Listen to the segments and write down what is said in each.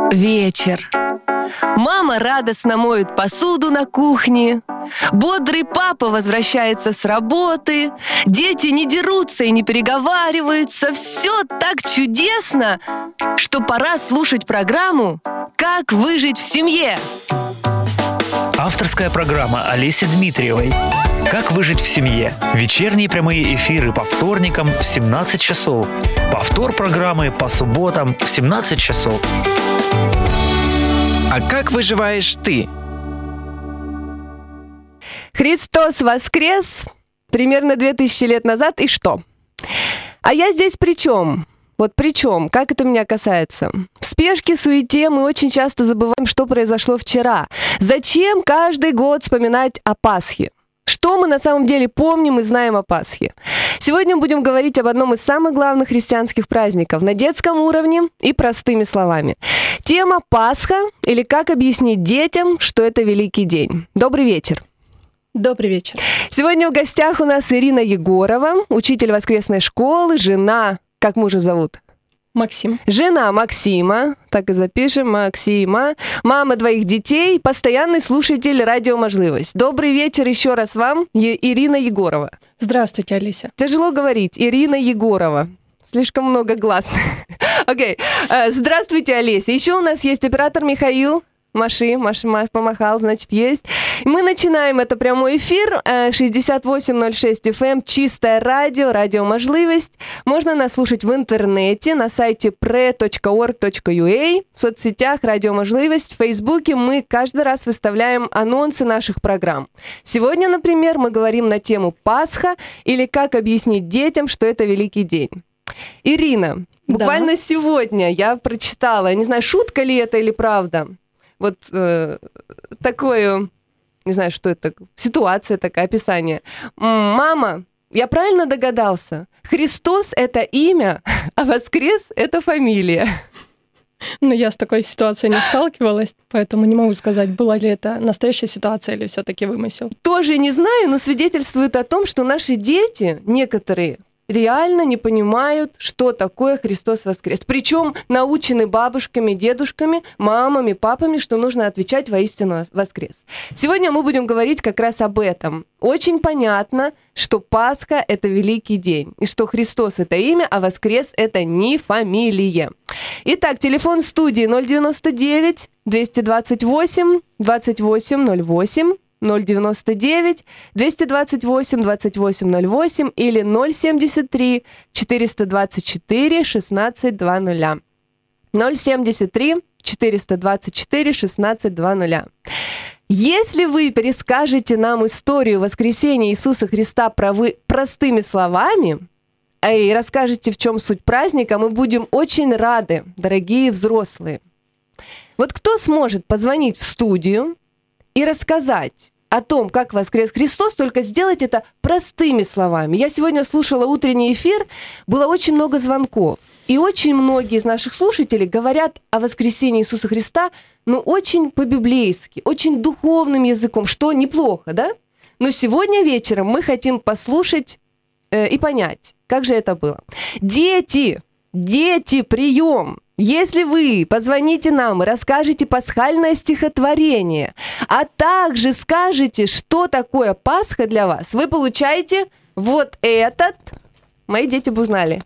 Вечер. Мама радостно моет посуду на кухне. Бодрый папа возвращается с работы. Дети не дерутся и не переговариваются. Все так чудесно, что пора слушать программу «Как выжить в семье». Авторская программа Олеси Дмитриевой. «Как выжить в семье». Вечерние прямые эфиры по вторникам в 17 часов. Повтор программы по субботам в 17 часов. А как выживаешь ты? Христос воскрес примерно 2000 лет назад, и что? А я здесь при чем? Вот при чем? Как это меня касается? В спешке, суете мы очень часто забываем, что произошло вчера. Зачем каждый год вспоминать о Пасхе? Что мы на самом деле помним и знаем о Пасхе? Сегодня мы будем говорить об одном из самых главных христианских праздников на детском уровне и простыми словами. Тема Пасха, или как объяснить детям, что это великий день. Добрый вечер. Добрый вечер. Сегодня в гостях у нас Ирина Егорова, учитель воскресной школы, жена, как мужа зовут? Максим. Жена Максима, так и запишем, Максима, мама двоих детей, постоянный слушатель радио «Можливость». Добрый вечер еще раз вам, Ирина Егорова. Здравствуйте, Олеся. Тяжело говорить, Ирина Егорова. Слишком много глаз. Окей. Здравствуйте, Олеся. Еще у нас есть оператор Михаил. Маша помахал, значит, есть. Мы начинаем это прямой эфир. 6806 FM, чистое радио, радио «Можливость». Можно нас слушать в интернете, на сайте pre.org.ua, в соцсетях «Радио Можливость», в Фейсбуке. Мы каждый раз выставляем анонсы наших программ. Сегодня, например, мы говорим на тему «Пасха» или «Как объяснить детям, что это великий день». Ирина, буквально сегодня я прочитала, я не знаю, шутка ли это или правда, вот такое, не знаю, что это, ситуация такая, описание. Мама, я правильно догадался? Христос — это имя, а воскрес — это фамилия. Но я с такой ситуацией не сталкивалась, поэтому не могу сказать, была ли это настоящая ситуация или все-таки вымысел. Тоже не знаю, но свидетельствует о том, что наши дети, некоторые, реально не понимают, что такое Христос воскрес. Причем научены бабушками, дедушками, мамами, папами, что нужно отвечать воистину воскрес. Сегодня мы будем говорить как раз об этом. Очень понятно, что Пасха — это великий день, и что Христос — это имя, а воскрес — это не фамилия. Итак, телефон студии 099 228 2808. 099 228 2808 или 073 424 1620. 073 424 1620. Если вы перескажете нам историю воскресения Иисуса Христа простыми словами и расскажете, в чем суть праздника, мы будем очень рады, дорогие взрослые. Вот кто сможет позвонить в студию и рассказать о том, как воскрес Христос, только сделать это простыми словами. Я сегодня слушала утренний эфир, было очень много звонков. И очень многие из наших слушателей говорят о воскресении Иисуса Христа, очень по-библейски, очень духовным языком, что неплохо, да? Но сегодня вечером мы хотим послушать и понять, как же это было. Дети, прием! Если вы позвоните нам и расскажете пасхальное стихотворение, а также скажете, что такое Пасха для вас, вы получаете вот этот, мои дети бы узнали,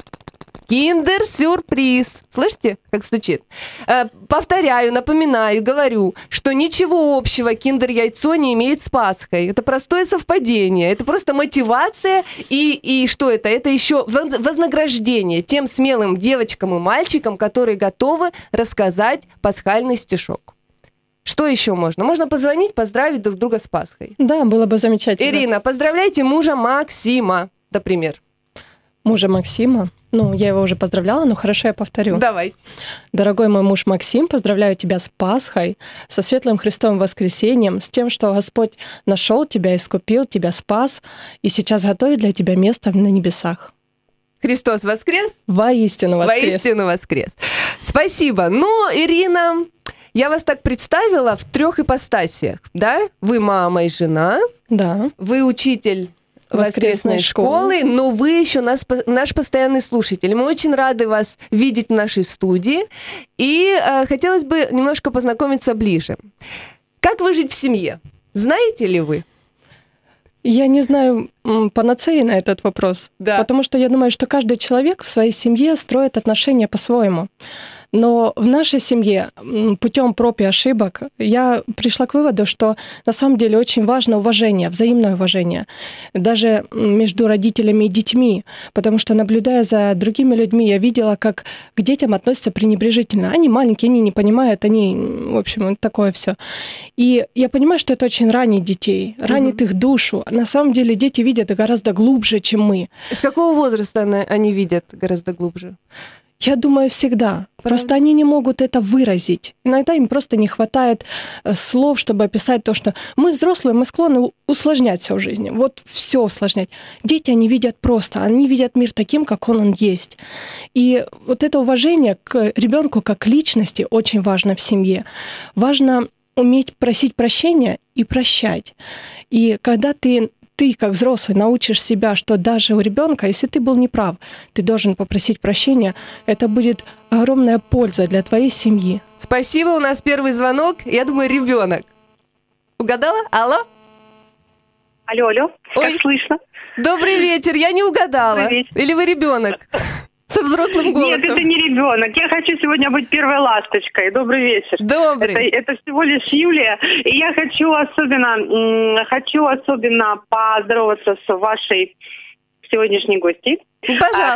киндер-сюрприз. Слышите, как стучит? Повторяю, напоминаю, говорю, что ничего общего киндер-яйцо не имеет с Пасхой. Это простое совпадение. Это просто мотивация. И что это? Это еще вознаграждение тем смелым девочкам и мальчикам, которые готовы рассказать пасхальный стишок. Что еще можно? Можно позвонить, поздравить друг друга с Пасхой. Да, было бы замечательно. Ирина, поздравляйте мужа Максима, например. Мужа Максима? Я его уже поздравляла, но хорошо, я повторю. Давайте. Дорогой мой муж Максим, поздравляю тебя с Пасхой, со светлым Христовым воскресением, с тем, что Господь нашел тебя, искупил тебя, спас, и сейчас готовит для тебя место на небесах. Христос воскрес? Воистину воскрес. Воистину воскрес. Спасибо. Ирина, я вас так представила в 3 ипостасиях, да? Вы мама и жена. Да. Вы учитель воскресной школы, но вы еще наш постоянный слушатель. Мы очень рады вас видеть в нашей студии, и хотелось бы немножко познакомиться ближе. Как выжить в семье? Знаете ли вы? Я не знаю панацеи на этот вопрос, потому что я думаю, что каждый человек в своей семье строит отношения по-своему. Но в нашей семье путем проб и ошибок я пришла к выводу, что на самом деле очень важно уважение, взаимное уважение, даже между родителями и детьми, потому что, наблюдая за другими людьми, я видела, как к детям относятся пренебрежительно. Они маленькие, они не понимают, они, в общем, такое все. И я понимаю, что это очень ранит детей, ранит их душу. На самом деле дети видят гораздо глубже, чем мы. С какого возраста они видят гораздо глубже? Я думаю, всегда. Просто они не могут это выразить. Иногда им просто не хватает слов, чтобы описать то, что мы взрослые, мы склонны усложнять все в жизни. Вот все усложнять. Дети, они видят просто, они видят мир таким, как он есть. И вот это уважение к ребенку как к личности очень важно в семье. Важно уметь просить прощения и прощать. И когда ты как взрослый научишь себя, что даже у ребенка, если ты был неправ, ты должен попросить прощения, это будет огромная польза для твоей семьи. Спасибо, у нас первый звонок. Я думаю, ребенок. Угадала? Алло? Алло, как слышно? Добрый вечер, я не угадала. Или вы ребенок? Со взрослым голосом. Нет, это не ребенок. Я хочу сегодня быть первой ласточкой. Добрый вечер. Добрый. Это всего лишь Юлия. И я хочу особенно поздороваться с вашей сегодняшней гостьей. Пожалуйста.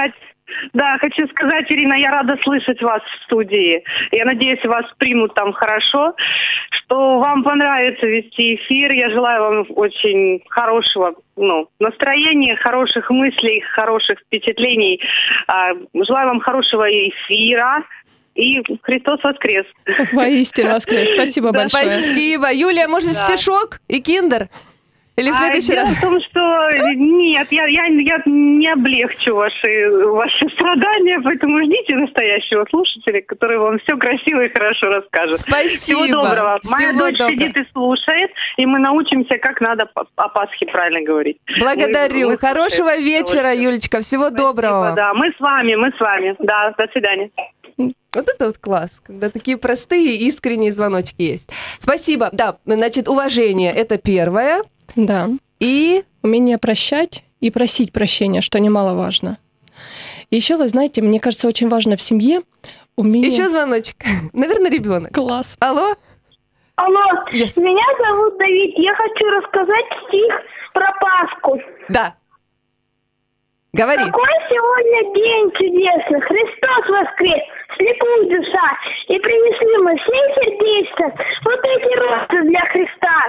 Хочу сказать, Ирина, я рада слышать вас в студии. Я надеюсь, вас примут там хорошо, что вам понравится вести эфир. Я желаю вам очень хорошего настроения, хороших мыслей, хороших впечатлений. Желаю вам хорошего эфира. И Христос воскрес. Воистину воскрес. Спасибо большое. Спасибо. Юлия, может, стишок и киндер? Или в следующий раз? Дело в том, что нет, я не облегчу ваши страдания, поэтому ждите настоящего слушателя, который вам все красиво и хорошо расскажет. Спасибо. Всего доброго. Моя дочь сидит и слушает, и мы научимся, как надо о Пасхе правильно говорить. Благодарю. Хорошего вечера, Юлечка. Всего доброго. Да, мы с вами. Да, до свидания. Вот это вот класс, когда такие простые и искренние звоночки есть. Спасибо. Да, значит, уважение – это первое. Да. И умение прощать и просить прощения, что немаловажно. Еще, вы знаете, мне кажется, очень важно в семье умение... Еще звоночек. Наверное, ребенок. Класс. Алло? Алло. Yes. Меня зовут Давид. Я хочу рассказать стих про Пасху. Да. Говори. Какой сегодня день чудесный. Христос воскрес. Слепует душа. И принесли мы все сердечно вот эти розы для Христа.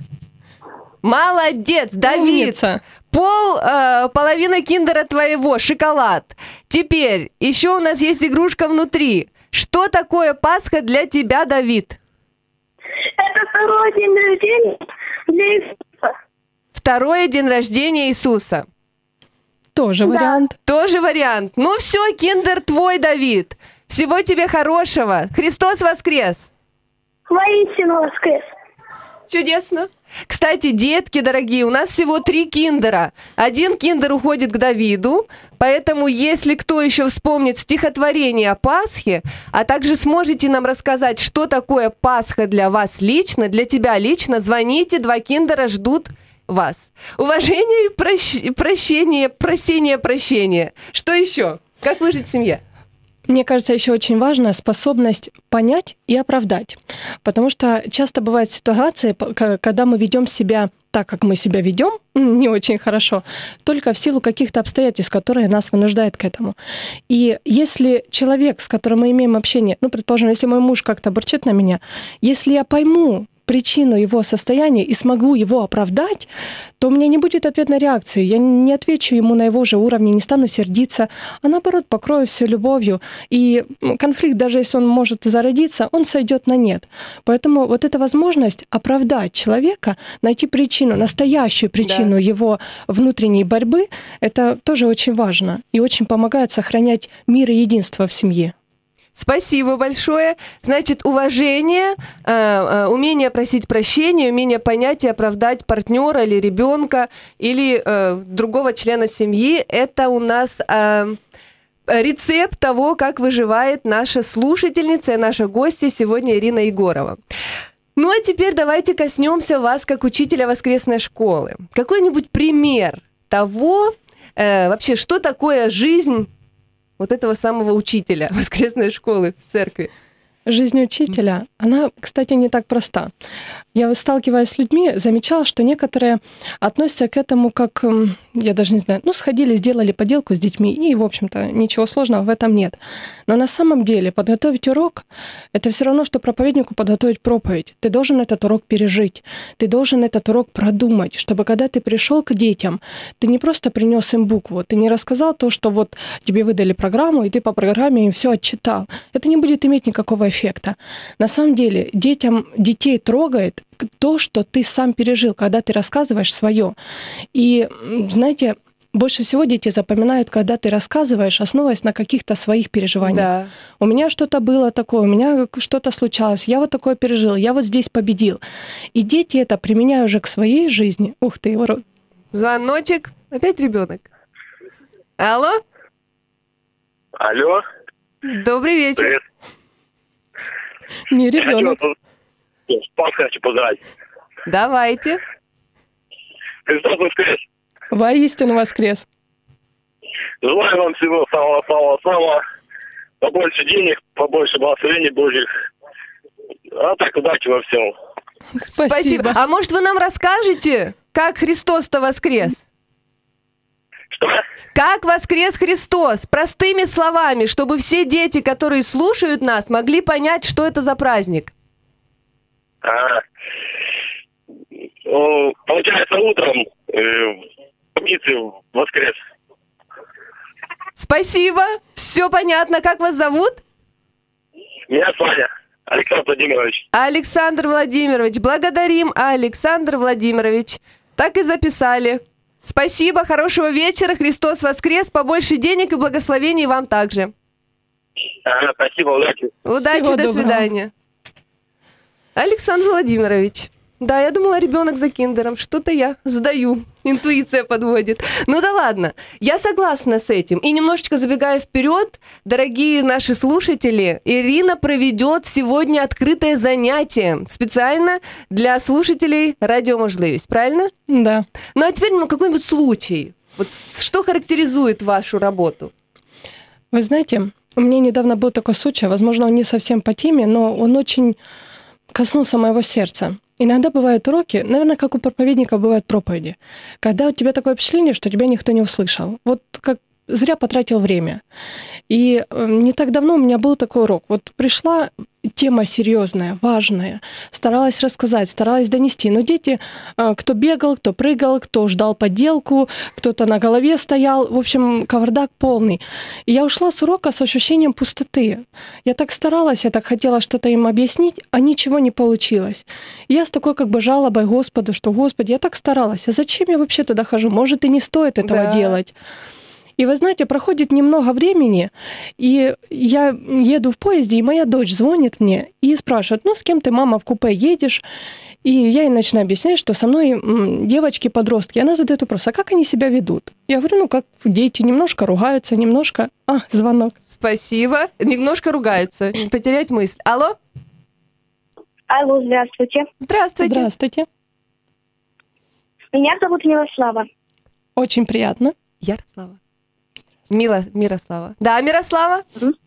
Молодец, Давид. Умница. Половина киндера твоего, шоколад. Теперь еще у нас есть игрушка внутри. Что такое Пасха для тебя, Давид? Это второй день рождения для Иисуса. Второй день рождения Иисуса. Тоже вариант. Тоже вариант. Ну все, киндер твой, Давид. Всего тебе хорошего. Христос воскрес. Воистину воскрес. Чудесно. Кстати, детки дорогие, у нас всего 3 киндера. 1 киндер уходит к Давиду, поэтому если кто еще вспомнит стихотворение о Пасхе, а также сможете нам рассказать, что такое Пасха для вас лично, для тебя лично, звоните, 2 киндера ждут вас. Уважение и прощение. Что еще? Как выжить в семье? Мне кажется, еще очень важна способность понять и оправдать. Потому что часто бывают ситуации, когда мы ведем себя так, как мы себя ведем, не очень хорошо, только в силу каких-то обстоятельств, которые нас вынуждают к этому. И если человек, с которым мы имеем общение, предположим, если мой муж как-то бурчит на меня, если я пойму причину его состояния и смогу его оправдать, то у меня не будет ответной реакции. Я не отвечу ему на его же уровне, не стану сердиться, а наоборот покрою все любовью. И конфликт, даже если он может зародиться, он сойдет на нет. Поэтому вот эта возможность оправдать человека, найти причину, настоящую причину его внутренней борьбы, это тоже очень важно и очень помогает сохранять мир и единство в семье. Спасибо большое. Значит, уважение, умение просить прощения, умение понять и оправдать партнера или ребенка, или другого члена семьи, это у нас рецепт того, как выживает наша слушательница и наша гостья сегодня Ирина Егорова. Ну а теперь давайте коснемся вас как учителя воскресной школы. Какой-нибудь пример того, вообще, что такое жизнь вот этого самого учителя воскресной школы в церкви? Жизнь учителя, она, кстати, не так проста. Я, сталкиваясь с людьми, замечала, что некоторые относятся к этому как, я даже не знаю, сходили, сделали поделку с детьми, и, в общем-то, ничего сложного в этом нет. Но на самом деле подготовить урок — это все равно, что проповеднику подготовить проповедь. Ты должен этот урок пережить, ты должен этот урок продумать, чтобы когда ты пришел к детям, ты не просто принес им букву, ты не рассказал то, что вот тебе выдали программу, и ты по программе им все отчитал. Это не будет иметь никакого эффекта. На самом деле детей трогает то, что ты сам пережил, когда ты рассказываешь свое. И, знаете, больше всего дети запоминают, когда ты рассказываешь, основываясь на каких-то своих переживаниях. Да. У меня что-то было такое, у меня что-то случалось, я вот такое пережил, я вот здесь победил. И дети это применяют уже к своей жизни. Ух ты, ворот. Звоночек. Опять ребенок. Алло? Алло. Добрый вечер. Привет. Не ребенок. Спас хочу поздравить. Давайте. Христос воскрес. Воистину воскрес. Желаю вам всего самого-самого-самого. Побольше денег, побольше благословений Божьих. А так, удачи во всем. Спасибо. А может, вы нам расскажете, как Христос-то воскрес? Что? Как воскрес Христос? Простыми словами, чтобы все дети, которые слушают нас, могли понять, что это за праздник. Получается, утром в больнице воскрес. Спасибо, все понятно. Как вас зовут? Меня Саня. Александр Владимирович. Александр Владимирович. Благодарим, Александр Владимирович. Так и записали. Спасибо, хорошего вечера. Христос воскрес. Побольше денег и благословений вам также. Спасибо, удачи. Удачи, Всего до доброго. свидания. Александр Владимирович. Да, я думала, ребенок за киндером. Что-то я сдаю. Интуиция подводит. Ну да ладно. Я согласна с этим. И немножечко забегая вперед, дорогие наши слушатели, Ирина проведет сегодня открытое занятие специально для слушателей «Радіо Можливість». Правильно? Да. Ну а теперь какой-нибудь случай. Вот что характеризует вашу работу? Вы знаете, у меня недавно был такой случай, возможно, он не совсем по теме, но он очень коснулся моего сердца. Иногда бывают уроки, наверное, как у проповедника бывают проповеди, когда у тебя такое впечатление, что тебя никто не услышал. Вот как зря потратил время. И не так давно у меня был такой урок. Вот пришла тема серьезная, важная, старалась рассказать, старалась донести. Но дети, кто бегал, кто прыгал, кто ждал поделку, кто-то на голове стоял. В общем, кавардак полный. И я ушла с урока с ощущением пустоты. Я так старалась, я так хотела что-то им объяснить, а ничего не получилось. И я с такой как бы жалобой Господу, что, Господи, я так старалась, а зачем я вообще туда хожу? Может, и не стоит этого делать. И вы знаете, проходит немного времени, и я еду в поезде, и моя дочь звонит мне и спрашивает, с кем ты, мама, в купе едешь? И я ей начинаю объяснять, что со мной девочки-подростки. Она задает вопрос, а как они себя ведут? Я говорю, как дети, немножко ругаются, немножко... звонок. Спасибо. Немножко ругаются. Потерять мысль. Алло? Алло, здравствуйте. Здравствуйте. Здравствуйте. Меня зовут Милослава. Очень приятно. Ярослава. Мирослава. Да, Мирослава?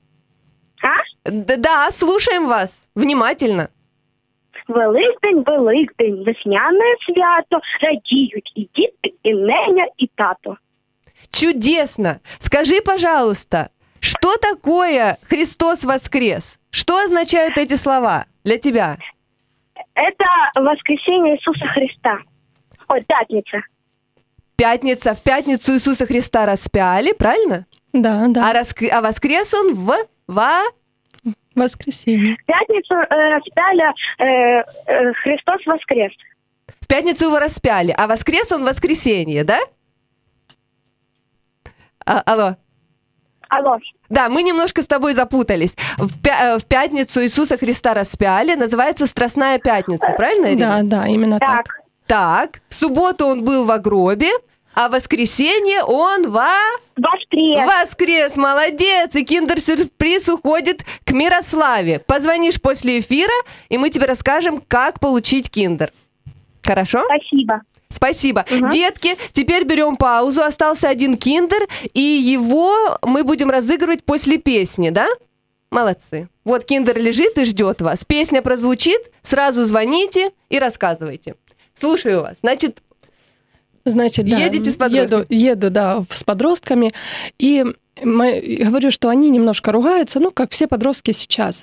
Да, слушаем вас внимательно. Великдень, весняне свято, радіють і діти, і неня, і тато. Чудесно! Скажи, пожалуйста, что такое Христос воскрес? Что означают эти слова для тебя? Это воскресение Иисуса Христа. Пятница. Пятница. В пятницу Иисуса Христа распяли, правильно? Да. А воскрес он в воскресенье. В пятницу распяли, Христос воскрес. В пятницу его распяли, а воскрес он в воскресенье, да? Алло. Да, мы немножко с тобой запутались. В пятницу Иисуса Христа распяли, называется Страстная пятница, правильно, Ирина? Да, именно так. Так, в субботу он был во гробе, а в воскресенье он воскрес, молодец! И киндер-сюрприз уходит к Мирославе. Позвонишь после эфира, и мы тебе расскажем, как получить киндер. Хорошо? Спасибо. Угу. Детки, теперь берем паузу. Остался один киндер, и его мы будем разыгрывать после песни, да? Молодцы. Вот киндер лежит и ждет вас. Песня прозвучит, сразу звоните и рассказывайте. Слушаю вас. Значит, да, едете с подростками? Еду, да, с подростками. И говорю, что они немножко ругаются, как все подростки сейчас.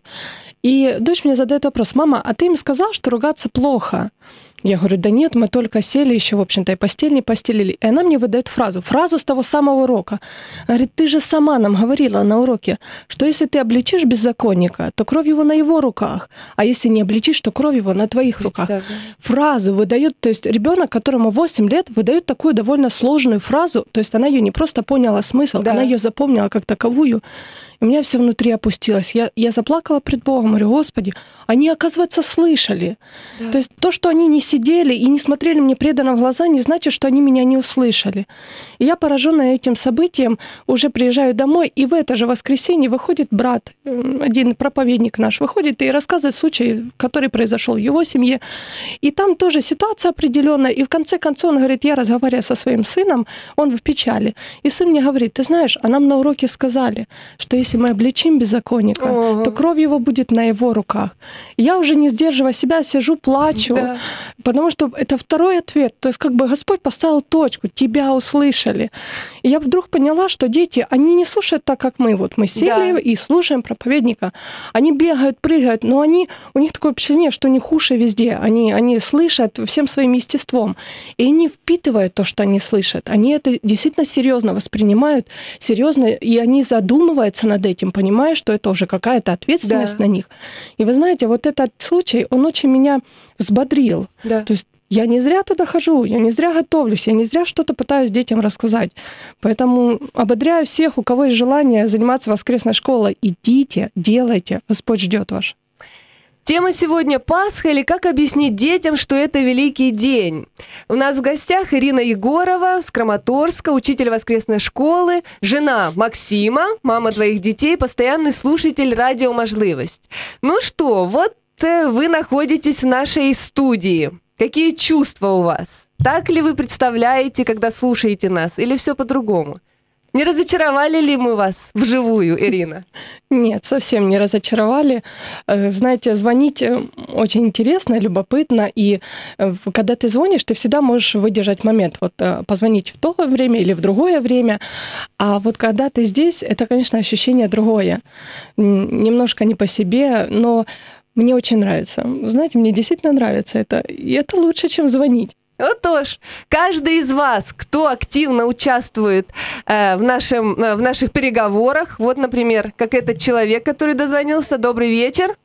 И дочь мне задает вопрос: мама, а ты им сказал, что ругаться плохо? Я говорю: да нет, мы только сели еще, в общем-то, и постель не постелили. И она мне выдает фразу с того самого урока. Говорит: ты же сама нам говорила на уроке, что если ты обличишь беззаконника, то кровь его на его руках, а если не обличишь, то кровь его на твоих руках. Фразу выдает, то есть ребенок, которому 8 лет, выдает такую довольно сложную фразу, то есть она ее не просто поняла смысл, она ее запомнила как таковую. И у меня все внутри опустилось. Я заплакала пред Богом, говорю: Господи, они, оказывается, слышали. Да. То есть то, что они не сидели и не смотрели мне преданно в глаза, не значит, что они меня не услышали. И я, пораженная этим событием, уже приезжаю домой, и в это же воскресенье выходит брат, один проповедник наш, выходит и рассказывает случай, который произошел в его семье. И там тоже ситуация определенная. И в конце концов он говорит: я разговариваю со своим сыном, он в печали. И сын мне говорит: ты знаешь, а нам на уроке сказали, что если мы обличим беззаконника, то кровь его будет на его руках. Я уже, не сдерживая себя, сижу, плачу, потому что это второй ответ. То есть как бы Господь поставил точку, тебя услышали. И я вдруг поняла, что дети, они не слушают так, как мы. Вот мы сели и слушаем проповедника. Они бегают, прыгают, но у них такое впечатление, что они уши везде. Они слышат всем своим естеством. И они впитывают то, что они слышат. Они это действительно серьезно воспринимают, серьезно, и они задумываются над этим, понимая, что это уже какая-то ответственность на них. И вы знаете, вот этот случай, он очень меня взбодрил. Да. То есть я не зря туда хожу, я не зря готовлюсь, я не зря что-то пытаюсь детям рассказать. Поэтому ободряю всех, у кого есть желание заниматься воскресной школой. Идите, делайте, Господь ждет вас. Тема сегодня Пасха, или как объяснить детям, что это великий день. У нас в гостях Ирина Егорова с Краматорска, учитель воскресной школы, жена Максима, мама двоих детей, постоянный слушатель радио «Можливость». Ну что, вот вы находитесь в нашей студии. Какие чувства у вас? Так ли вы представляете, когда слушаете нас, или все по-другому? Не разочаровали ли мы вас вживую, Ирина? Нет, совсем не разочаровали. Знаете, звонить очень интересно, любопытно, и когда ты звонишь, ты всегда можешь выдержать момент, вот позвонить в то время или в другое время, а вот когда ты здесь, это, конечно, ощущение другое. Немножко не по себе, но мне очень нравится. Знаете, мне действительно нравится это, и это лучше, чем звонить. Вот уж, каждый из вас, кто активно участвует в наших переговорах, вот, например, как этот человек, который дозвонился, добрый вечер.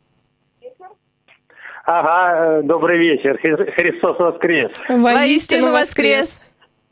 Ага, добрый вечер, Христос воскрес. Воистину воскрес.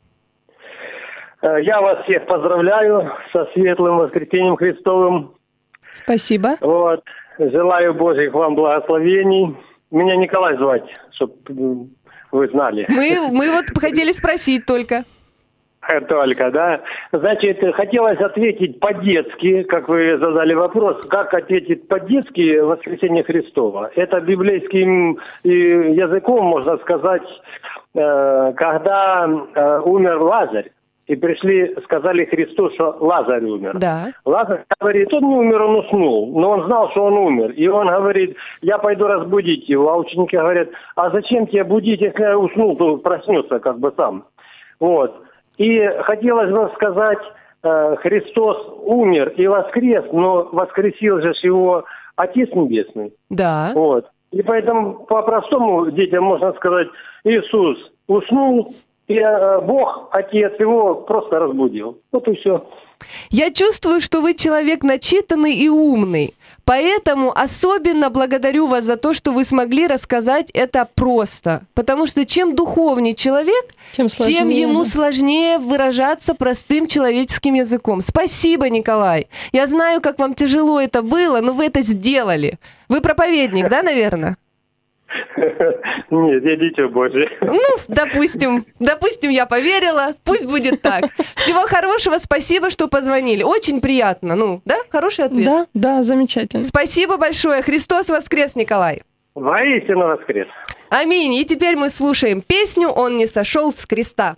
Я вас всех поздравляю со светлым воскресением Христовым. Спасибо. Вот, желаю Божьих вам благословений. Меня Николай звать, чтобы вы знали. Мы вот хотели спросить только. Только, да. Значит, хотелось ответить по-детски, как вы задали вопрос, как ответить по-детски воскресение Христова. Это библейским языком, можно сказать, когда умер Лазарь. И пришли, сказали Христу, что Лазарь умер. Да. Лазарь говорит, он не умер, он уснул. Но он знал, что он умер. И он говорит, я пойду разбудить его. А ученики говорят, а зачем тебя будить, если я уснул, то проснется как бы сам. Вот. И хотелось бы сказать, Христос умер и воскрес, но воскресил же его Отец Небесный. Да. Вот. И поэтому по-простому детям можно сказать, Иисус уснул, И Бог, Отец, его просто разбудил. Вот и все. Я чувствую, что вы человек начитанный и умный. Поэтому особенно благодарю вас за то, что вы смогли рассказать это просто. Потому что чем духовнее человек, тем ему сложнее выражаться простым человеческим языком. Спасибо, Николай. Я знаю, как вам тяжело это было, но вы это сделали. Вы проповедник, да, наверное? Нет, я дитя Божье. Ну, допустим, я поверила. Пусть будет так. Всего хорошего, спасибо, что позвонили. Очень приятно. Ну, да? Хороший ответ? Да, замечательно. Спасибо большое. Христос воскрес, Николай. Воистину воскрес. Аминь. И теперь мы слушаем песню «Он не сошел с креста».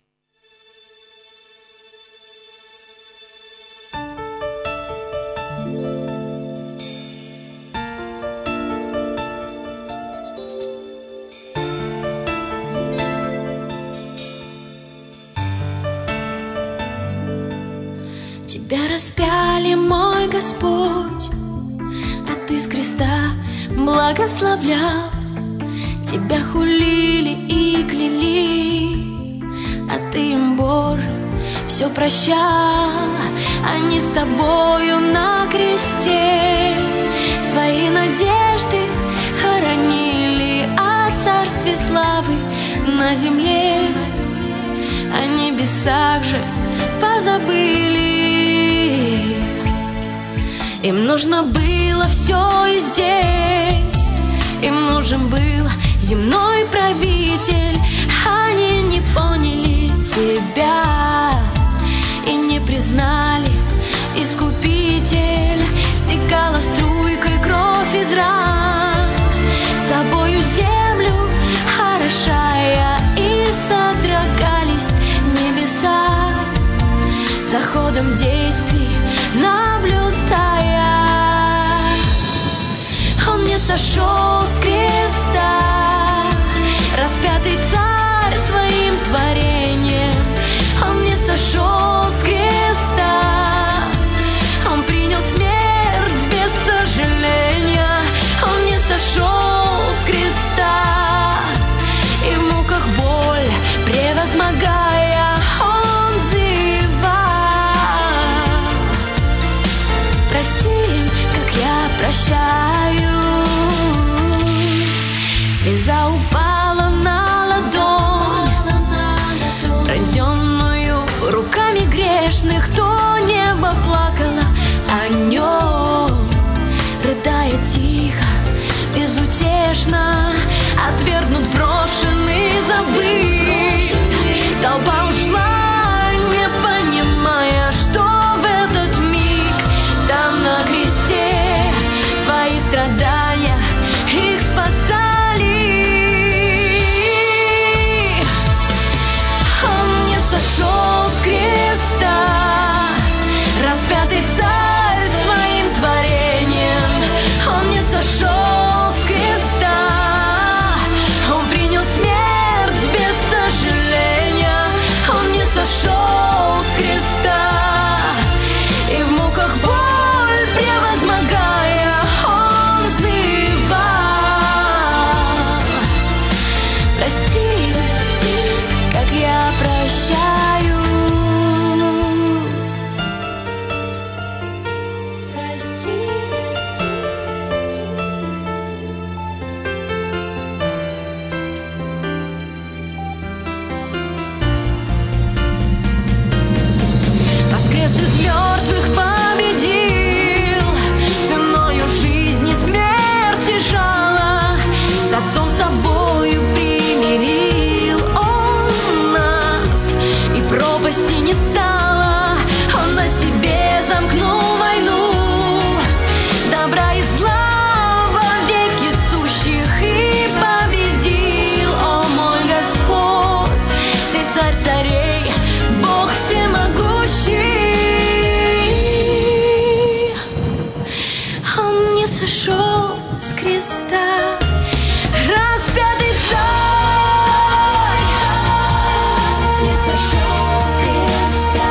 Тебя распяли, мой Господь, а ты с креста благословлял. Тебя хулили и кляли, а ты им, Боже, все прощал. Они с тобою на кресте свои надежды хоронили, о царстве славы на земле о небесах же позабыли. Им нужно было все и здесь, им нужен был земной правитель. Они не поняли тебя и не признали искупитель. Стекала струйкой кровь из ран, собою землю орошая, и содрогались небеса за ходом действий наблюдая. Он не сошел с креста, распятый царь своим творением. Он не сошел с креста, он принял смерть без сожаления. Он не сошел с креста, и в муках боль превозмогая, он взывал: прости им, как я прощаю. Слеза упала на ладонь, пронзенную руками грешных. То небо плакало о нем, рыдая тихо, безутешно. Отвергнут, брошенный, забыт, толпа ушла, не понимая, что в этот миг там на кресте твои страдания их спасали. Он не сошел с креста, распятый царь своим творением. Он не сошел с креста, он принял смерть без сожаления. Он не сошел с креста, и в муках боль превозмогая, он взывал: прости, как я прощаю. Прости. Воскрес из мертвых, победил, ценою жизни смерти жало, с Отцом собою примирил он нас, и пропасти не стало. Он на себе замкнул войну добра и зла во веки сущих и победил. О мой Господь, ты царь царей, Бог всемогущий. Он не сошел с креста, распятый царь, не сошел с креста.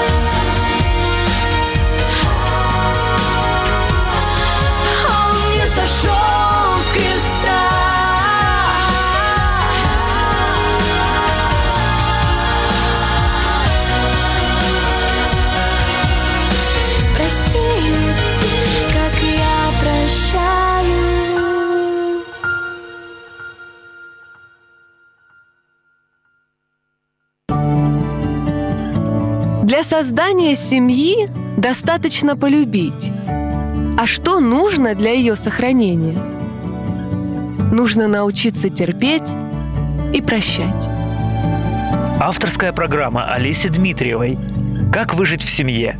Он не сошел с креста. Для создания семьи достаточно полюбить. А что нужно для ее сохранения? Нужно научиться терпеть и прощать. Авторская программа Олеси Дмитриевой «Как выжить в семье».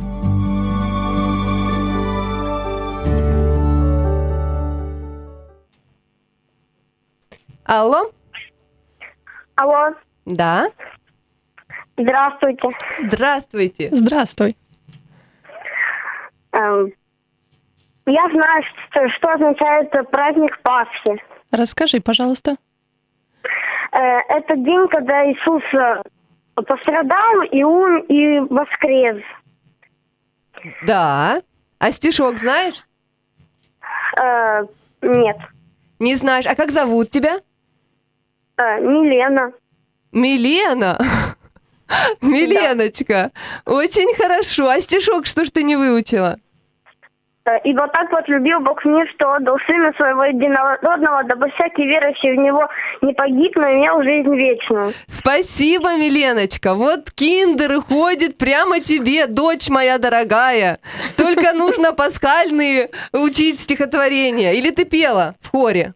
Алло? Алло, Да? здравствуйте. Здравствуйте. Здравствуй. Я знаю, что означает праздник Пасхи. Расскажи, пожалуйста. Это день, когда Иисус пострадал и воскрес. Да. А стишок знаешь? Нет. Не знаешь. А как зовут тебя? Милена. Милена? Миленочка. Очень хорошо. А стишок что ж ты не выучила? И вот так вот любил Бог мир, что отдал Сына Своего Единородного, дабы всякий верующий в Него не погиб, но имел жизнь вечную. Спасибо, Миленочка. Вот киндер ходит прямо тебе, дочь моя дорогая. Только нужно пасхальные учить стихотворения. Или ты пела в хоре?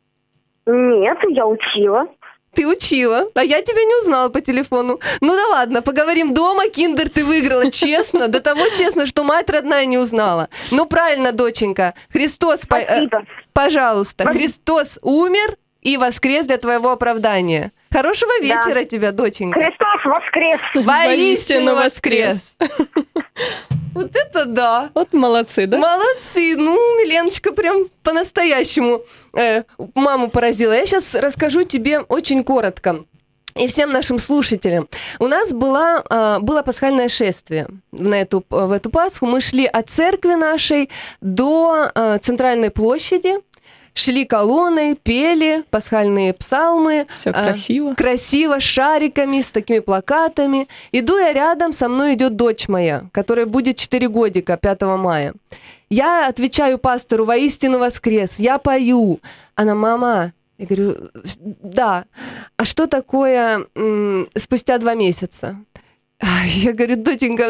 Нет, я учила. Ты учила, а я тебя не узнала по телефону. Ну да ладно, поговорим дома. Киндер ты выиграла честно, до того честно, что мать родная не узнала. Ну правильно, доченька. Христос, пожалуйста, Спасибо. Христос умер и воскрес для твоего оправдания. Хорошего вечера тебе, доченька. Христос воскрес! Воистину воскрес! Вот это да! Вот молодцы, да? Молодцы! Ну, Миленочка прям по-настоящему маму поразила. Я сейчас расскажу тебе очень коротко. И всем нашим слушателям. У нас было пасхальное шествие в эту Пасху. Мы шли от церкви нашей до центральной площади. Шли колонной, пели пасхальные псалмы. Все красиво. Красиво, с шариками, с такими плакатами. Иду я рядом, со мной идет дочь моя, которая будет 4 годика 5 мая. Я отвечаю пастору: «Воистину воскрес». Я пою. Она: «Мама». Я говорю: «Да». «А что такое спустя 2 месяца?» Я говорю: «Доченька,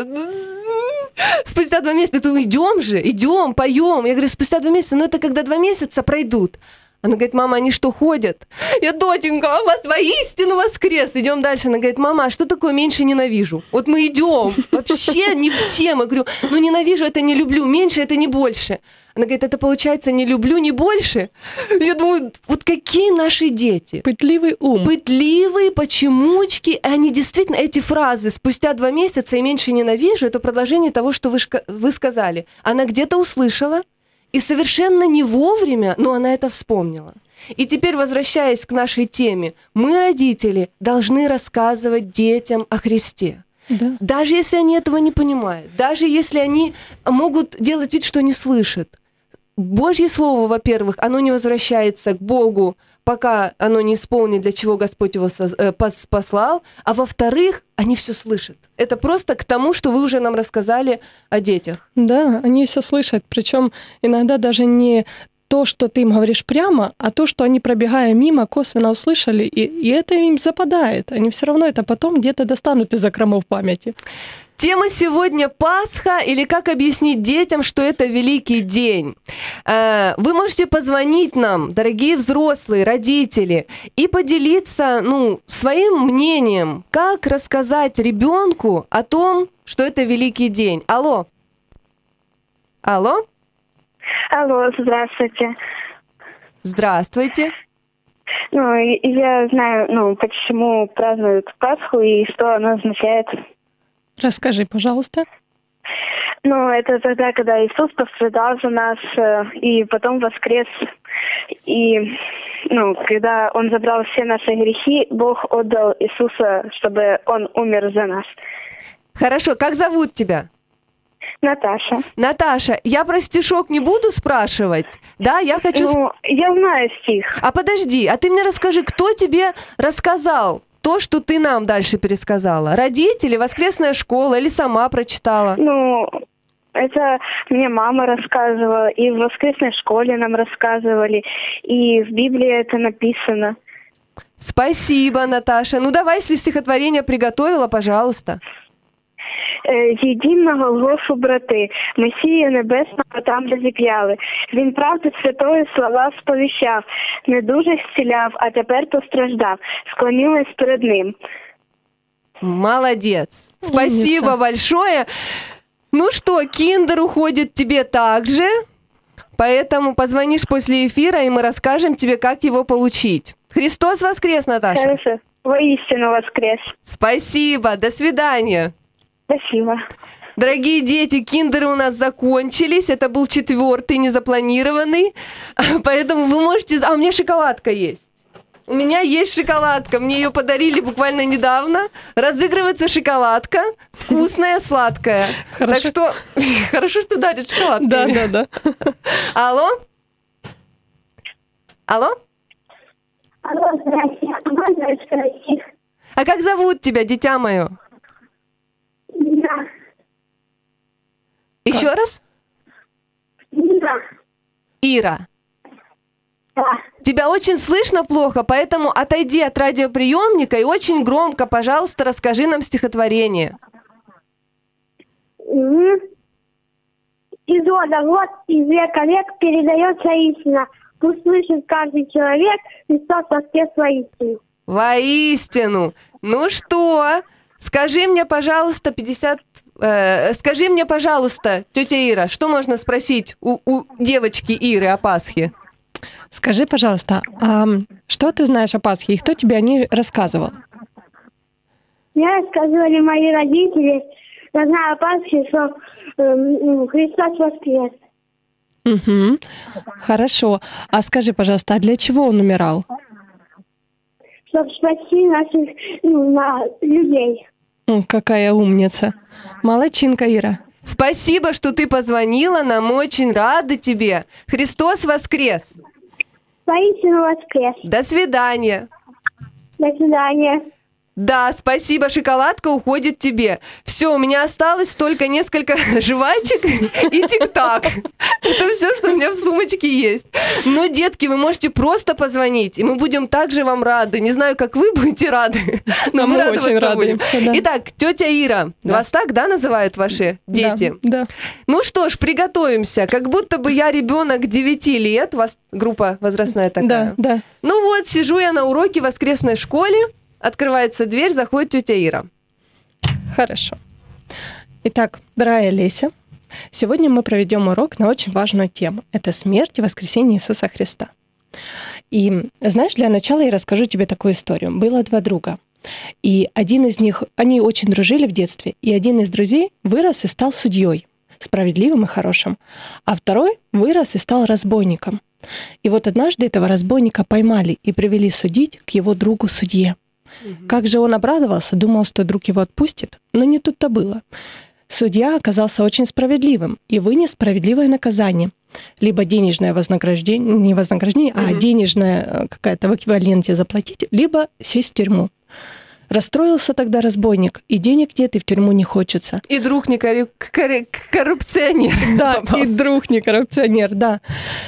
спустя 2 месяца». «Ну, идем, поем». Я говорю: «Спустя 2 месяца, но это когда 2 месяца пройдут». Она говорит: «Мама, они что, ходят?» Я: «Доченька, у вас воистину воскрес». Идем дальше. Она говорит: «Мама, а что такое меньше ненавижу?» Вот мы идем, вообще не в тему. Я говорю: «Ну, ненавижу — это не люблю, меньше — это не больше». Она говорит: «Это получается не люблю, не больше». Я думаю, вот какие наши дети. Пытливый ум. Пытливые, почемучки. Они действительно, эти фразы «спустя 2 месяца и меньше ненавижу» — это продолжение того, что вы сказали. Она где-то услышала, и совершенно не вовремя, но она это вспомнила. И теперь, возвращаясь к нашей теме, мы, родители, должны рассказывать детям о Христе. Да. Даже если они этого не понимают, даже если они могут делать вид, что не слышат. Божье Слово, во-первых, оно не возвращается к Богу, пока оно не исполнит, для чего Господь его послал, а во-вторых, они все слышат. Это просто к тому, что вы уже нам рассказали о детях. Да, они все слышат, причем иногда даже не то, что ты им говоришь прямо, а то, что они, пробегая мимо, косвенно услышали, и это им западает. Они все равно это потом где-то достанут из закромов памяти. Тема сегодня Пасха, или как объяснить детям, что это великий день. Вы можете позвонить нам, дорогие взрослые, родители, и поделиться своим мнением, как рассказать ребенку о том, что это великий день. Алло. Алло. Алло, здравствуйте. Здравствуйте. Я знаю, почему празднуют Пасху и что она означает. Расскажи, пожалуйста. Это тогда, когда Иисус пострадал за нас и потом воскрес. И, когда Он забрал все наши грехи, Бог отдал Иисуса, чтобы Он умер за нас. Хорошо, как зовут тебя? Наташа. Наташа, я про стишок не буду спрашивать, да? Я хочу... Я знаю стих. А подожди, а ты мне расскажи, кто тебе рассказал то, что ты нам дальше пересказала? Родители, воскресная школа или сама прочитала? Это мне мама рассказывала, и в воскресной школе нам рассказывали, и в Библии это написано. Спасибо, Наташа. Давай, если стихотворение приготовила, пожалуйста. зійдім на Голгофу, брати, Месію небесного там розіп'яли. Він правди святої слова сповіщав, недужих зціляв, а тепер постраждав. Склонилась перед ним. Молодец. Спасибо Умница. большое. Ну что, киндер уходит тебе также, поэтому позвонишь после эфира, и мы расскажем тебе, как его получить. Христос воскрес, Наташа. Хорошо. Воистину воскрес. Спасибо, до свидания. Спасибо. Дорогие дети, киндеры у нас закончились. Это был 4-й, незапланированный. Поэтому вы можете... А у меня шоколадка есть. У меня есть шоколадка. Мне ее подарили буквально недавно. Разыгрывается шоколадка. Вкусная, сладкая. Хорошо. Так что... Хорошо, что дарят шоколадку. Да. Алло? Алло? Алло, здрасте. Можно спросить? А как зовут тебя, дитя мое? Да. Еще раз? Да. Ира. Да. Тебя очень слышно плохо, поэтому отойди от радиоприемника и очень громко, пожалуйста, расскажи нам стихотворение. Из рода в род, из века в век передается истина. Пусть слышит каждый человек, Христос воскрес воистину. Воистину. Ну что, скажи мне, пожалуйста, скажи мне, пожалуйста, тетя Ира, что можно спросить у девочки Иры о Пасхе? Скажи, пожалуйста, а что ты знаешь о Пасхе и кто тебе о ней рассказывал? Мне рассказывали мои родители, я знаю о Пасхе, что Христос воскрес. Угу. Хорошо. А скажи, пожалуйста, а для чего он умирал? Чтобы спасти наших людей. Какая умница. Молодчинка, Ира. Спасибо, что ты позвонила, нам очень рады тебе. Христос воскрес. Воистину воскрес. До свидания. До свидания. Да, спасибо, шоколадка уходит тебе. Все, у меня осталось только несколько жвачек и тик-так. Это все, что у меня в сумочке есть. Но, детки, вы можете просто позвонить, и мы будем также вам рады. Не знаю, как вы будете рады, но мы очень радоваться будем. радуемся, да. Итак, тетя Ира, вас так, да, называют ваши дети? Да. Ну что ж, приготовимся. Как будто бы я ребенок 9 лет. У вас группа возрастная такая. Да. Ну вот, сижу я на уроке в воскресной школе. Открывается дверь, заходит тетя Ира. Хорошо. Итак, дорогая Леся, сегодня мы проведем урок на очень важную тему. Это смерть и воскресение Иисуса Христа. И знаешь, для начала я расскажу тебе такую историю. Было 2 друга. И один из них, они очень дружили в детстве, и один из друзей вырос и стал судьей, справедливым и хорошим, а второй вырос и стал разбойником. И вот однажды этого разбойника поймали и привели судить к его другу-судье. Как же он обрадовался, думал, что друг его отпустит, но не тут-то было. Судья оказался очень справедливым и вынес справедливое наказание. Либо денежное вознаграждение, не вознаграждение, а денежное какая-то в эквиваленте заплатить, либо сесть в тюрьму. Расстроился тогда разбойник, и денег нет, и в тюрьму не хочется. И друг не коррупционер. Да, и друг не коррупционер, да.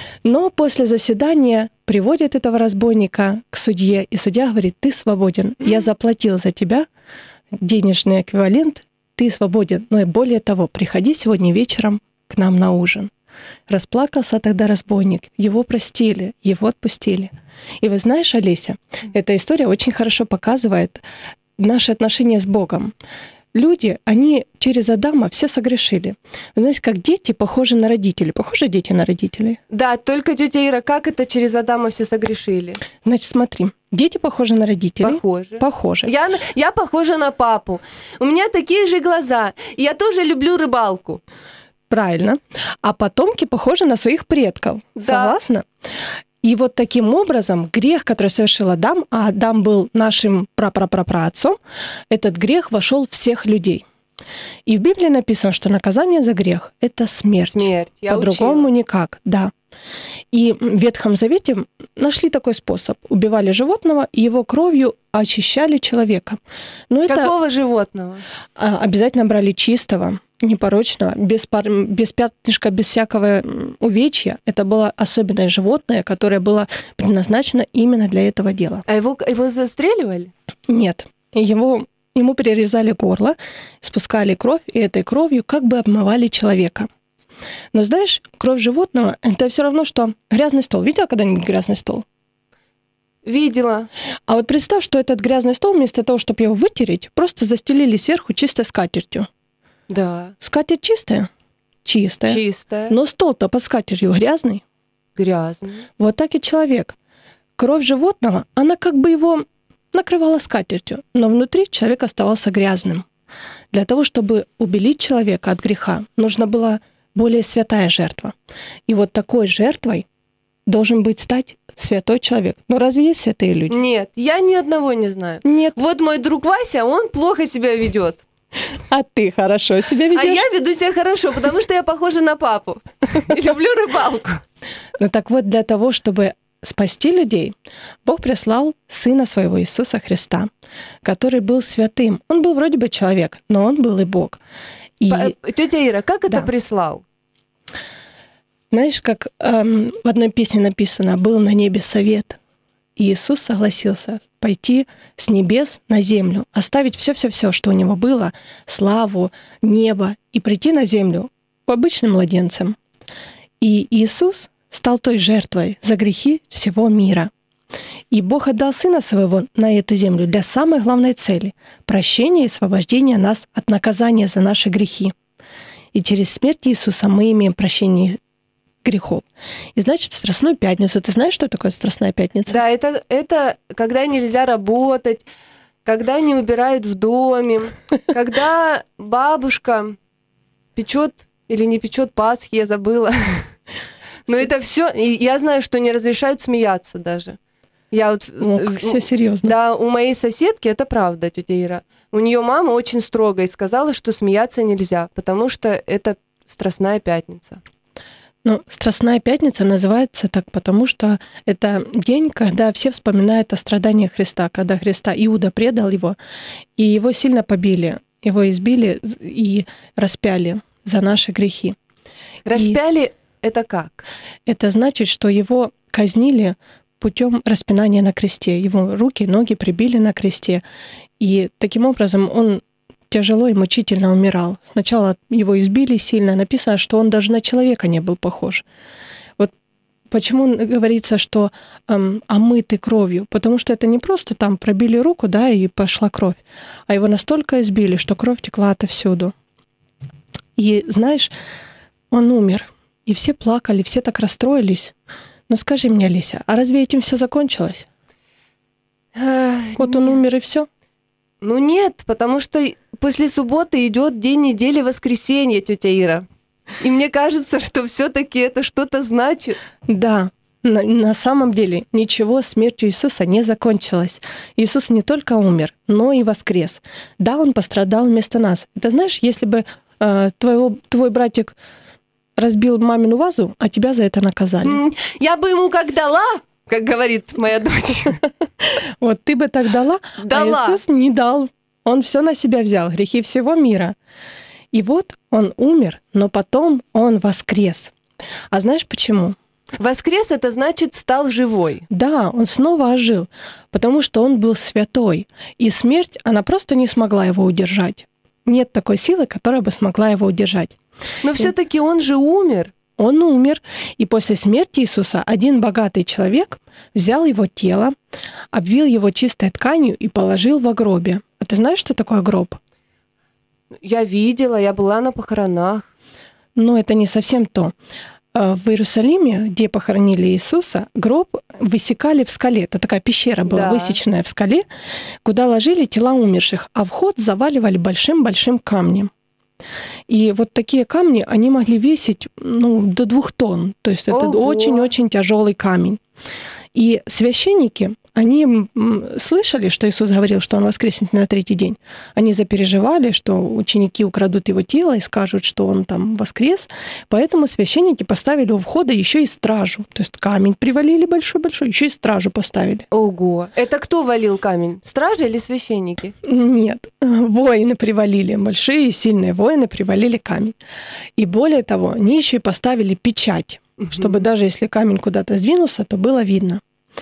Но после заседания приводят этого разбойника к судье, и судья говорит: ты свободен, я заплатил за тебя денежный эквивалент, ты свободен. Но и более того, приходи сегодня вечером к нам на ужин. Расплакался тогда разбойник, его простили, его отпустили. И вы знаешь, Олеся, эта история очень хорошо показывает наши отношения с Богом. Люди, они через Адама все согрешили. Вы знаете, как дети похожи на родителей. Похожи дети на родителей? Да, только тетя Ира, как это через Адама все согрешили? Значит, смотри, дети похожи на родителей. Похожи. Похожи. Я похожа на папу. У меня такие же глаза. И я тоже люблю рыбалку. Правильно. А потомки похожи на своих предков. Да. Согласна? И вот таким образом грех, который совершил Адам, а Адам был нашим прапрапрапраотцом, этот грех вошел в всех людей. И в Библии написано, что наказание за грех — это смерть. Смерть, я По-другому учила. никак, да. И в Ветхом Завете нашли такой способ. Убивали животного, и его кровью очищали человека. Но Какого животного? Обязательно брали чистого, непорочного, без пятнышка, без всякого увечья. Это было особенное животное, которое было предназначено именно для этого дела. А его застреливали? Нет. Его ему перерезали горло, спускали кровь, и этой кровью как бы обмывали человека. Но знаешь, кровь животного – это все равно, что грязный стол. Видела когда-нибудь грязный стол? Видела. А вот представь, что этот грязный стол, вместо того, чтобы его вытереть, просто застелили сверху чистой скатертью. Да. Скатерть чистая? Чистая. Чистая. Но стол-то под скатертью грязный. Грязный. Вот так и человек. Кровь животного, она как бы его накрывала скатертью, но внутри человек оставался грязным. Для того, чтобы убелить человека от греха, нужна была более святая жертва. И вот такой жертвой должен стать святой человек. Но разве есть святые люди? Нет, я ни одного не знаю. Нет. Вот мой друг Вася, он плохо себя ведет. А ты хорошо себя ведешь? А я веду себя хорошо, потому что я похожа на папу. И люблю рыбалку. Ну так вот, для того, чтобы спасти людей, Бог прислал Сына Своего Иисуса Христа, который был святым. Он был вроде бы человек, но он был и Бог. И... Тетя Ира, как это Да. прислал? Знаешь, как в одной песне написано «Был на небе совет», и Иисус согласился пойти с небес на землю, оставить все-все-все, что у него было, славу, небо, и прийти на землю обычным младенцем. И Иисус стал той жертвой за грехи всего мира. И Бог отдал Сына Своего на эту землю для самой главной цели – прощения и освобождения нас от наказания за наши грехи. И через смерть Иисуса мы имеем прощение грехов. И значит, в Страстную Пятницу. Ты знаешь, что такое Страстная Пятница? Да, это когда нельзя работать, когда не убирают в доме, когда бабушка печет или не печет Пасхи, я забыла. Но это все. И я знаю, что не разрешают смеяться даже. Я вот, все серьезно. Да, у моей соседки это правда, тетя Ира. У нее мама очень строго и сказала, что смеяться нельзя, потому что это Страстная Пятница. Ну, Страстная Пятница называется так, потому что это день, когда все вспоминают о страданиях Христа, когда Иуда предал его, и его сильно побили, его избили и распяли за наши грехи. Распяли это как? Это значит, что его казнили путем распинания на кресте. Его руки, ноги прибили на кресте. И таким образом он тяжело и мучительно умирал. Сначала его избили сильно. Написано, что он даже на человека не был похож. Вот почему говорится, что омытый кровью? Потому что это не просто там пробили руку, да, и пошла кровь, а его настолько избили, что кровь текла отовсюду. И знаешь, он умер. И все плакали, все так расстроились. Но скажи мне, Лися, а разве этим все закончилось? Вот он умер и все? Ну нет, потому что после субботы идет день недели воскресенье, тетя Ира. И мне кажется, что все-таки это что-то значит. Да, на самом деле ничего смертью Иисуса не закончилось. Иисус не только умер, но и воскрес. Да, он пострадал вместо нас. Ты знаешь, если бы твой братик разбил мамину вазу, а тебя за это наказали. Я бы ему как дала, как говорит моя дочь. Вот ты бы так дала, Дала. а Иисус не дал. Он все на себя взял, грехи всего мира. И вот он умер, но потом он воскрес. А знаешь почему? Воскрес — это значит стал живой. Да, он снова ожил, потому что он был святой. И смерть, она просто не смогла его удержать. Нет такой силы, которая бы смогла его удержать. Но все-таки он же умер. Он умер, и после смерти Иисуса один богатый человек взял его тело, обвил его чистой тканью и положил во гробе. А ты знаешь, что такое гроб? Я видела, я была на похоронах. Но это не совсем то. В Иерусалиме, где похоронили Иисуса, гроб высекали в скале. Это такая пещера была, Да. высеченная в скале, куда ложили тела умерших, а вход заваливали большим-большим камнем. И вот такие камни, они могли весить до 2 тонн. То есть это Ого. очень-очень тяжелый камень. И священники, они слышали, что Иисус говорил, что Он воскреснет на 3-й день. Они запереживали, что ученики украдут его тело и скажут, что Он там воскрес. Поэтому священники поставили у входа еще и стражу. То есть камень привалили большой-большой, еще и стражу поставили. Ого. Это кто валил камень? Стражи или священники? Нет, воины привалили, большие сильные воины привалили камень. И более того, они еще и поставили печать, чтобы даже если камень куда-то сдвинулся, то было видно.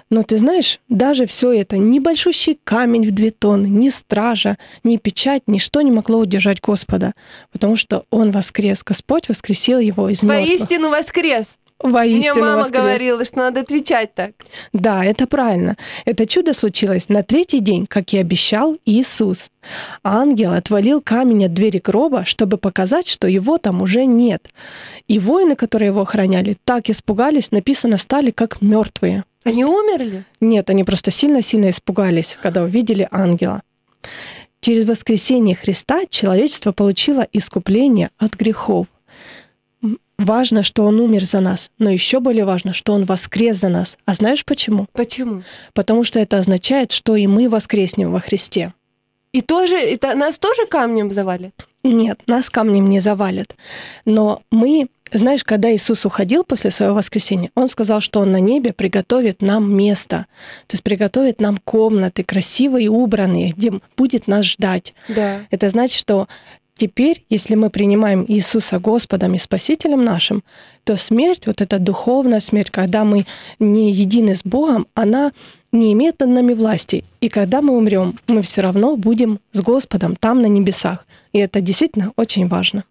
Но ты знаешь, даже все это, ни большущий камень в 2 тонны, ни стража, ни печать, ничто не могло удержать Господа, потому что Он воскрес. Господь воскресил Его из мертвых. Воистину воскрес. Воистину Мне мама воскрес. говорила, что надо отвечать так. Да, это правильно. Это чудо случилось на 3-й день, как и обещал Иисус. Ангел отвалил камень от двери гроба, чтобы показать, что его там уже нет. И воины, которые его охраняли, так испугались, написано, стали как мертвые. Они умерли? Нет, они просто сильно-сильно испугались, когда увидели ангела. Через воскресение Христа человечество получило искупление от грехов. Важно, что Он умер за нас, но еще более важно, что Он воскрес за нас. А знаешь почему? Почему? Потому что это означает, что и мы воскреснем во Христе. И нас тоже камнем завалят? Нет, нас камнем не завалят. Но мы, знаешь, когда Иисус уходил после своего воскресения, Он сказал, что Он на небе приготовит нам место. То есть приготовит нам комнаты красивые и убранные, где будет нас ждать. Да. Это значит, что теперь, если мы принимаем Иисуса Господом и Спасителем нашим, то смерть, вот эта духовная смерть, когда мы не едины с Богом, она не имеет над нами власти. И когда мы умрем, мы все равно будем с Господом там, на небесах. И это действительно очень важно.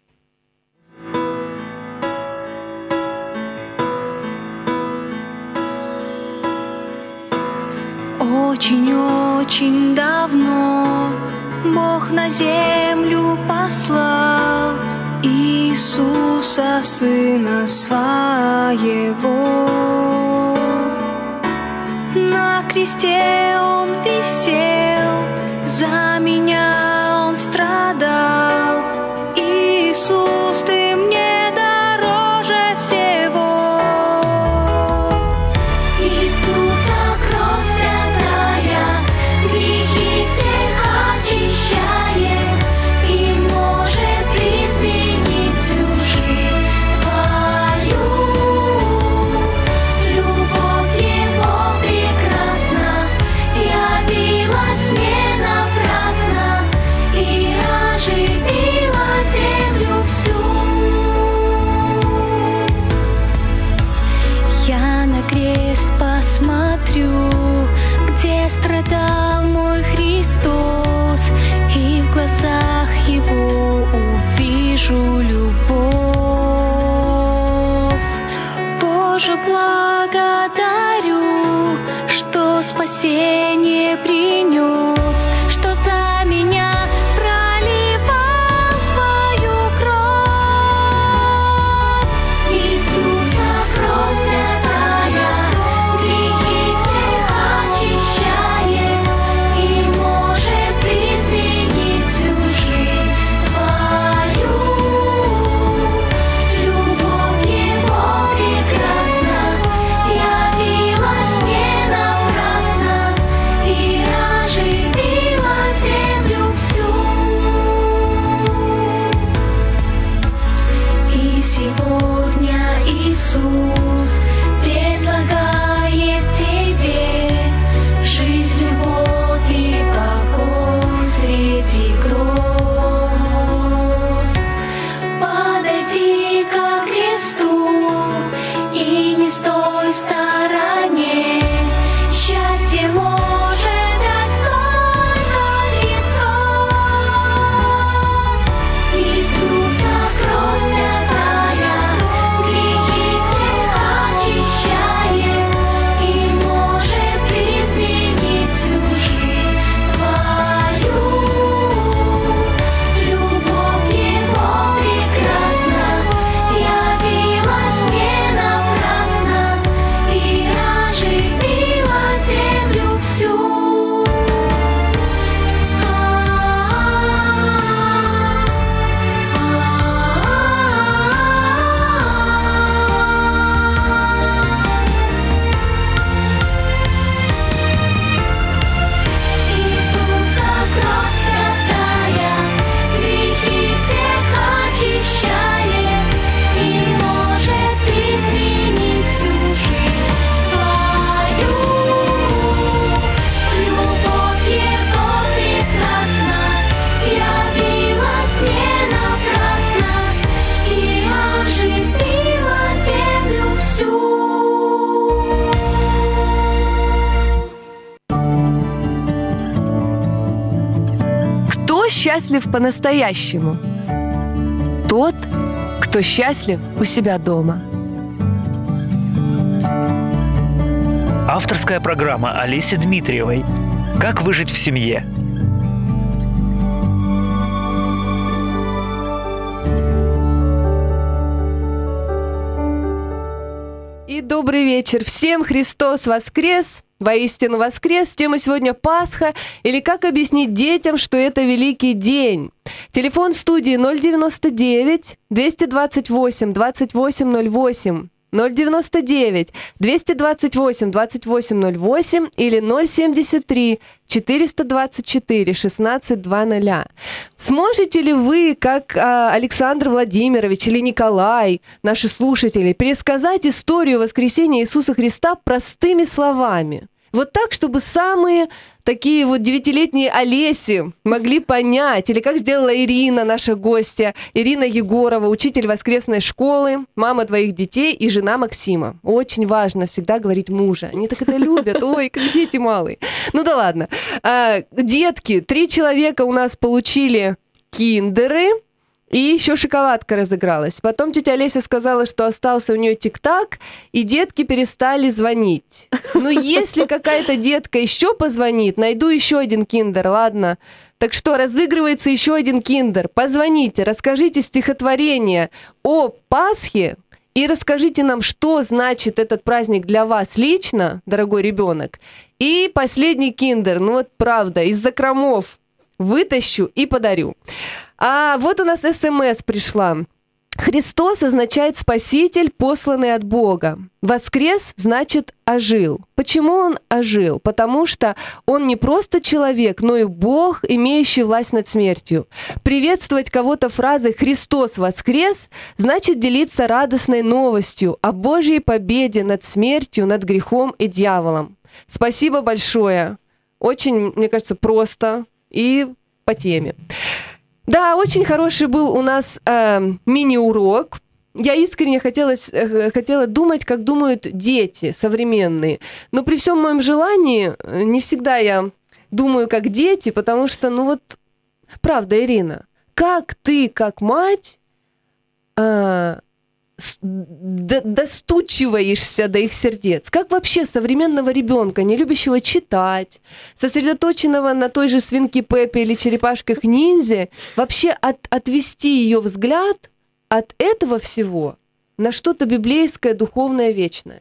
Очень-очень давно Бог на землю послал Иисуса, Сына Своего. На кресте Он висел, за меня Он страдал. Иисус, Ты мне дороже всего. Иисуса кровь святая грехи всех очищает и может изменить всю жизнь твою. Любовь Его прекрасна, явилась не напрасно и оживила землю всю. Я на крест посмотрю, где страдал мой Христос, и в глазах Его увижу любовь. Боже, благодарю, что спасение принес, что за меня проливал свою кровь. Иисуса кровь святая грехи всех очищает и может изменить всю жизнь твою. Любовь Его прекрасна, явилась не напрасно и оживила землю всю. И сегодня Иисус предлагает тебе жизнь, любовь и покой среди гроз. Подойди ко кресту и не стой в стороне. Счастье может дать только Христос. Иисуса кровь святая грехи всех счастлив по-настоящему? Тот, кто счастлив у себя дома. Авторская программа Олеси Дмитриевой «Как выжить в семье». И добрый вечер всем. Христос воскрес! Воистину воскрес. Тема сегодня Пасха. Или как объяснить детям, что это великий день? Телефон студии 099 228 2808. 099 228 2808 или 073 424 1620. Сможете ли вы, как Александр Владимирович или Николай, наши слушатели, пересказать историю воскресения Иисуса Христа простыми словами? Вот так, чтобы самые такие вот 9-летние Олеси могли понять, или как сделала Ирина, наша гостья, Ирина Егорова, учитель воскресной школы, мама двоих детей и жена Максима. Очень важно всегда говорить мужа. Они так это любят. Ой, как дети малые. Ну да ладно. Детки, 3 человека у нас получили киндеры. И еще шоколадка разыгралась. Потом тетя Олеся сказала, что остался у нее тик-так, и детки перестали звонить. Но если какая-то детка еще позвонит, найду еще один киндер, ладно? Так что разыгрывается еще один киндер. Позвоните, расскажите стихотворение о Пасхе и расскажите нам, что значит этот праздник для вас лично, дорогой ребенок. И последний киндер, ну вот правда, из закромов вытащу и подарю. А вот у нас СМС пришла. Христос означает спаситель, посланный от Бога. Воскрес значит ожил. Почему он ожил? Потому что он не просто человек, но и Бог, имеющий власть над смертью. Приветствовать кого-то фразой «Христос воскрес» значит делиться радостной новостью о Божьей победе над смертью, над грехом и дьяволом. Спасибо большое. Очень, мне кажется, просто и по теме. Да, очень хороший был у нас мини-урок. Я искренне хотела думать, как думают дети современные. Но при всем моем желании не всегда я думаю, как дети, потому что, ну вот, правда, Ирина, как ты, как мать, достучиваешься до их сердец? Как вообще современного ребенка, не любящего читать, сосредоточенного на той же свинке Пеппе или черепашках-ниндзя, вообще отвести ее взгляд от этого всего на что-то библейское, духовное, вечное?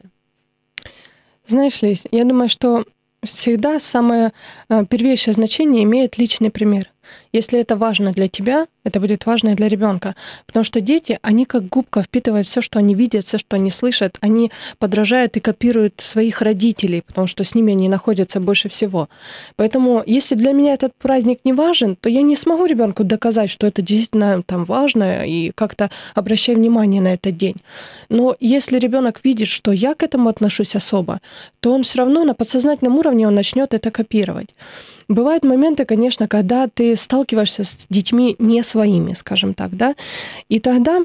Знаешь, Лесь, я думаю, что всегда самое первейшее значение имеет личный пример. Если это важно для тебя, это будет важно и для ребенка. Потому что дети, они как губка впитывают все, что они видят, все, что они слышат. Они подражают и копируют своих родителей, потому что с ними они находятся больше всего. Поэтому, если для меня этот праздник не важен, то я не смогу ребенку доказать, что это действительно там важно, и как-то обращать внимание на этот день. Но если ребенок видит, что я к этому отношусь особо, то он все равно на подсознательном уровне он начнет это копировать. Бывают моменты, конечно, когда ты сталкиваешься с детьми не своими, скажем так, да, и тогда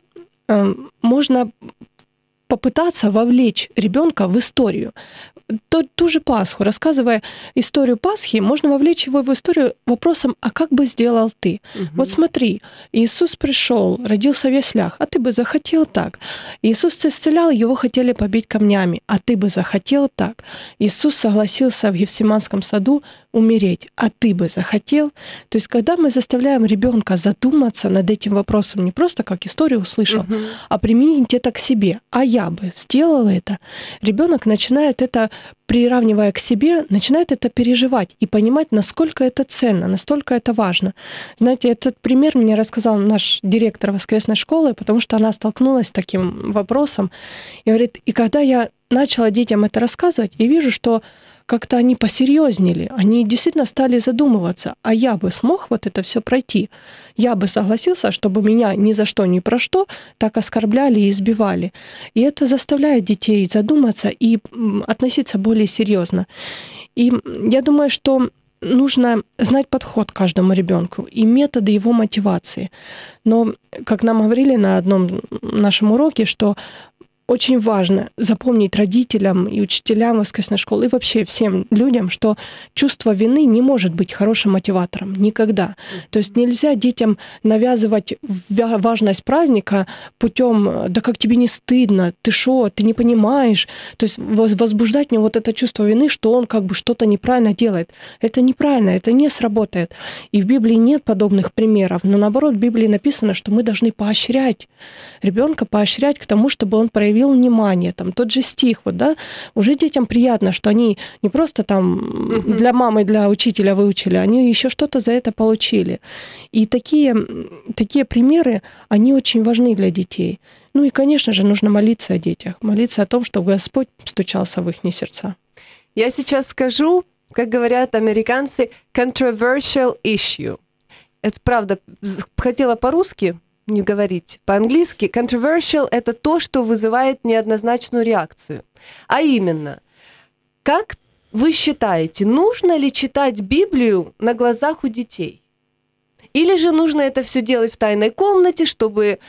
можно попытаться вовлечь ребенка в историю. Ту же Пасху, рассказывая историю Пасхи, можно вовлечь его в историю вопросом, а как бы сделал ты? Угу. Вот смотри, Иисус пришел, родился в яслях, а ты бы захотел так. Иисус исцелял, его хотели побить камнями, а ты бы захотел так. Иисус согласился в Гефсиманском саду умереть, а ты бы захотел. То есть, когда мы заставляем ребенка задуматься над этим вопросом, не просто как историю услышал, а применить это к себе, а я бы сделал это, ребенок начинает это, приравнивая к себе, начинает это переживать и понимать, насколько это ценно, настолько это важно. Знаете, этот пример мне рассказал наш директор воскресной школы, потому что она столкнулась с таким вопросом. И говорит, и когда я начала детям это рассказывать, я вижу, что как-то они посерьезнели, они действительно стали задумываться, а я бы смог вот это все пройти, я бы согласился, чтобы меня ни за что, ни про что так оскорбляли и избивали. И это заставляет детей задуматься и относиться более серьезно. И я думаю, что нужно знать подход к каждому ребенку и методы его мотивации. Но, как нам говорили на одном нашем уроке, что очень важно запомнить родителям и учителям воскресной школы, и вообще всем людям, что чувство вины не может быть хорошим мотиватором. Никогда. То есть нельзя детям навязывать важность праздника путем: да как тебе не стыдно, ты шо, ты не понимаешь. То есть возбуждать в нем вот это чувство вины, что он как бы что-то неправильно делает. Это неправильно, это не сработает. И в Библии нет подобных примеров. Но наоборот, в Библии написано, что мы должны поощрять ребенка, поощрять к тому, чтобы он проявил внимание. Там тот же стих, вот, да, уже детям приятно, что они не просто там для мамы, для учителя выучили, они еще что-то за это получили. И такие примеры, они очень важны для детей. Ну и, конечно же, нужно молиться о детях, молиться о том, чтобы Господь стучался в их сердца. Я сейчас скажу, как говорят американцы, controversial issue. Это правда, хотела по-русски не говорить, по-английски. Controversial — это то, что вызывает неоднозначную реакцию. А именно, как вы считаете, нужно ли читать Библию на глазах у детей? Или же нужно это все делать в тайной комнате, чтобы,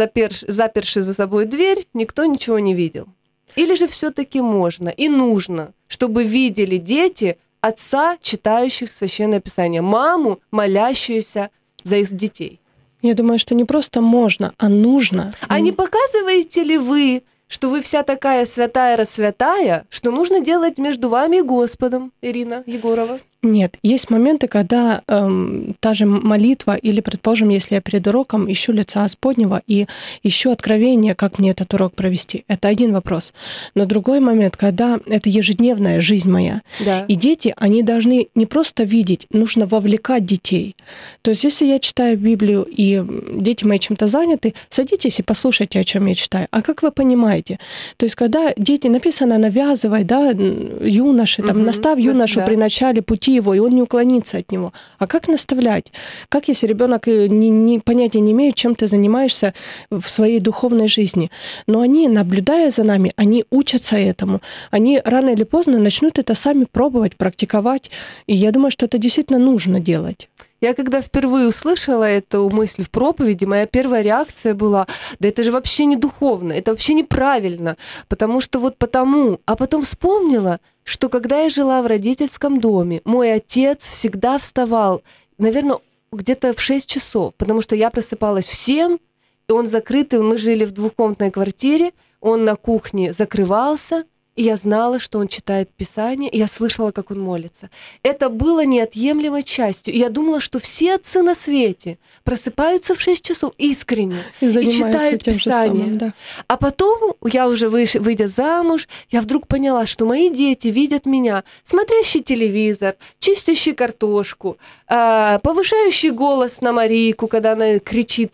заперши за собой дверь, никто ничего не видел? Или же все-таки можно и нужно, чтобы видели дети отца, читающих Священное Писание, маму, молящуюся за их детей? Я думаю, что не просто можно, а нужно. А не показываете ли вы, что вы вся такая святая-рассвятая, что нужно делать между вами и Господом, Ирина Егорова? Нет, есть моменты, когда та же молитва, или, предположим, если я перед уроком ищу лица Господнего и ищу откровение, как мне этот урок провести. Это один вопрос. Но другой момент, когда это ежедневная жизнь моя. Да. И дети, они должны не просто видеть, нужно вовлекать детей. То есть если я читаю Библию, и дети мои чем-то заняты, садитесь и послушайте, о чем я читаю. А как вы понимаете? То есть когда дети, написано навязывай, да, юноши, там, наставь юношу при начале пути его, и он не уклонится от него. А как наставлять? Как, если ребенок понятия не имеет, чем ты занимаешься в своей духовной жизни? Но они, наблюдая за нами, они учатся этому. Они рано или поздно начнут это сами пробовать, практиковать. И я думаю, что это действительно нужно делать. Я когда впервые услышала эту мысль в проповеди, моя первая реакция была: да это же вообще не духовно, это вообще неправильно, потому что вот потому. А потом вспомнила, что когда я жила в родительском доме, мой отец всегда вставал, наверное, где-то в 6 часов, потому что я просыпалась в 7, и он закрытый, мы жили в двухкомнатной квартире, он на кухне закрывался, и я знала, что он читает Писание, и я слышала, как он молится. Это было неотъемлемой частью. И я думала, что все отцы на свете просыпаются в 6 часов искренне и читают Писание. Самым, да. А потом, я уже выйдя замуж, я вдруг поняла, что мои дети видят меня, смотрящий телевизор, чистящий картошку, повышающий голос на Марийку, когда она кричит.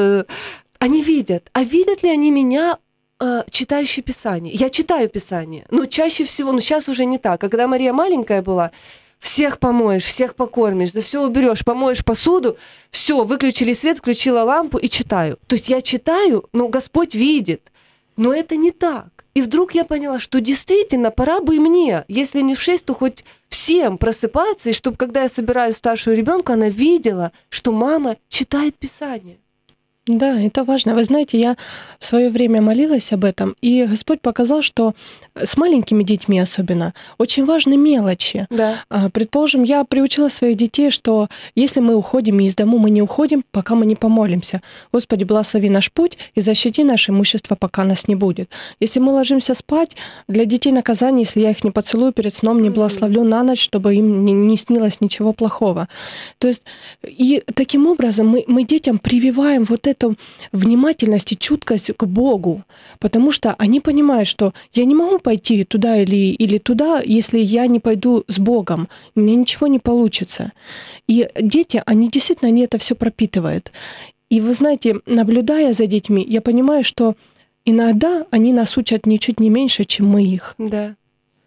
Они видят. А видят ли они меня, читающий Писание? Я читаю Писание, но чаще всего, сейчас уже не так. А когда Мария маленькая была, всех помоешь, всех покормишь, за все уберешь, помоешь посуду, все, выключили свет, включила лампу и читаю. То есть я читаю, но Господь видит. Но это не так. И вдруг я поняла, что действительно пора бы и мне, если не в 6, то хоть в 7 просыпаться, и чтобы, когда я собираю старшую ребенка, она видела, что мама читает Писание. Да, это важно. Вы знаете, я в свое время молилась об этом, и Господь показал, что с маленькими детьми особенно очень важны мелочи. Да. Предположим, я приучила своих детей, что если мы уходим из дому, мы не уходим, пока мы не помолимся. Господи, благослови наш путь и защити наше имущество, пока нас не будет. Если мы ложимся спать, для детей наказание, если я их не поцелую перед сном, не благословлю на ночь, чтобы им не снилось ничего плохого. То есть, и таким образом мы детям прививаем вот эту внимательность и чуткость к Богу, потому что они понимают, что я не могу пойти туда или туда, если я не пойду с Богом, у меня ничего не получится. И дети, они действительно это все пропитывают. И вы знаете, наблюдая за детьми, я понимаю, что иногда они нас учат ничуть не меньше, чем мы их. Да.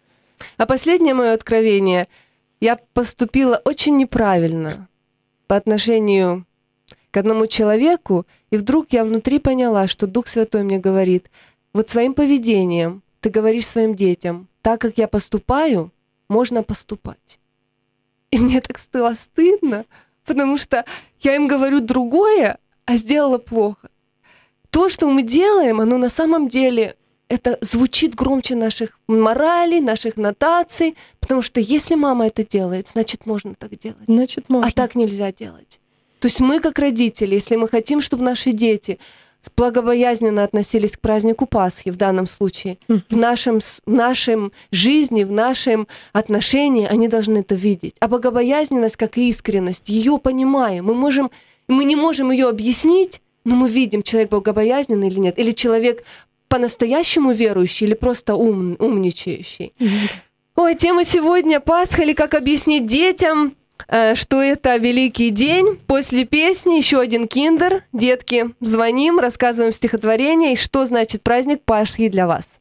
А последнее мое откровение: я поступила очень неправильно по отношению к одному человеку, и вдруг я внутри поняла, что Дух Святой мне говорит: вот своим поведением ты говоришь своим детям: так как я поступаю, можно поступать. И мне так стало стыдно, потому что я им говорю другое, а сделала плохо. То, что мы делаем, оно на самом деле это звучит громче наших моралей, наших нотаций, потому что если мама это делает, значит, можно так делать. Значит, можно. А так нельзя делать. То есть мы, как родители, если мы хотим, чтобы наши дети благобоязненно относились к празднику Пасхи в данном случае, в нашем жизни, в нашем отношении, они должны это видеть. А богобоязненность, как и искренность, ее понимаем. Мы не можем ее объяснить, но мы видим, человек богобоязненный или нет, или человек по-настоящему верующий, или просто умничающий. Ой, тема сегодня Пасха, или как объяснить детям, что это великий день. После песни еще один киндер. Детки, звоним, рассказываем стихотворение, и что значит праздник Пасхи для вас.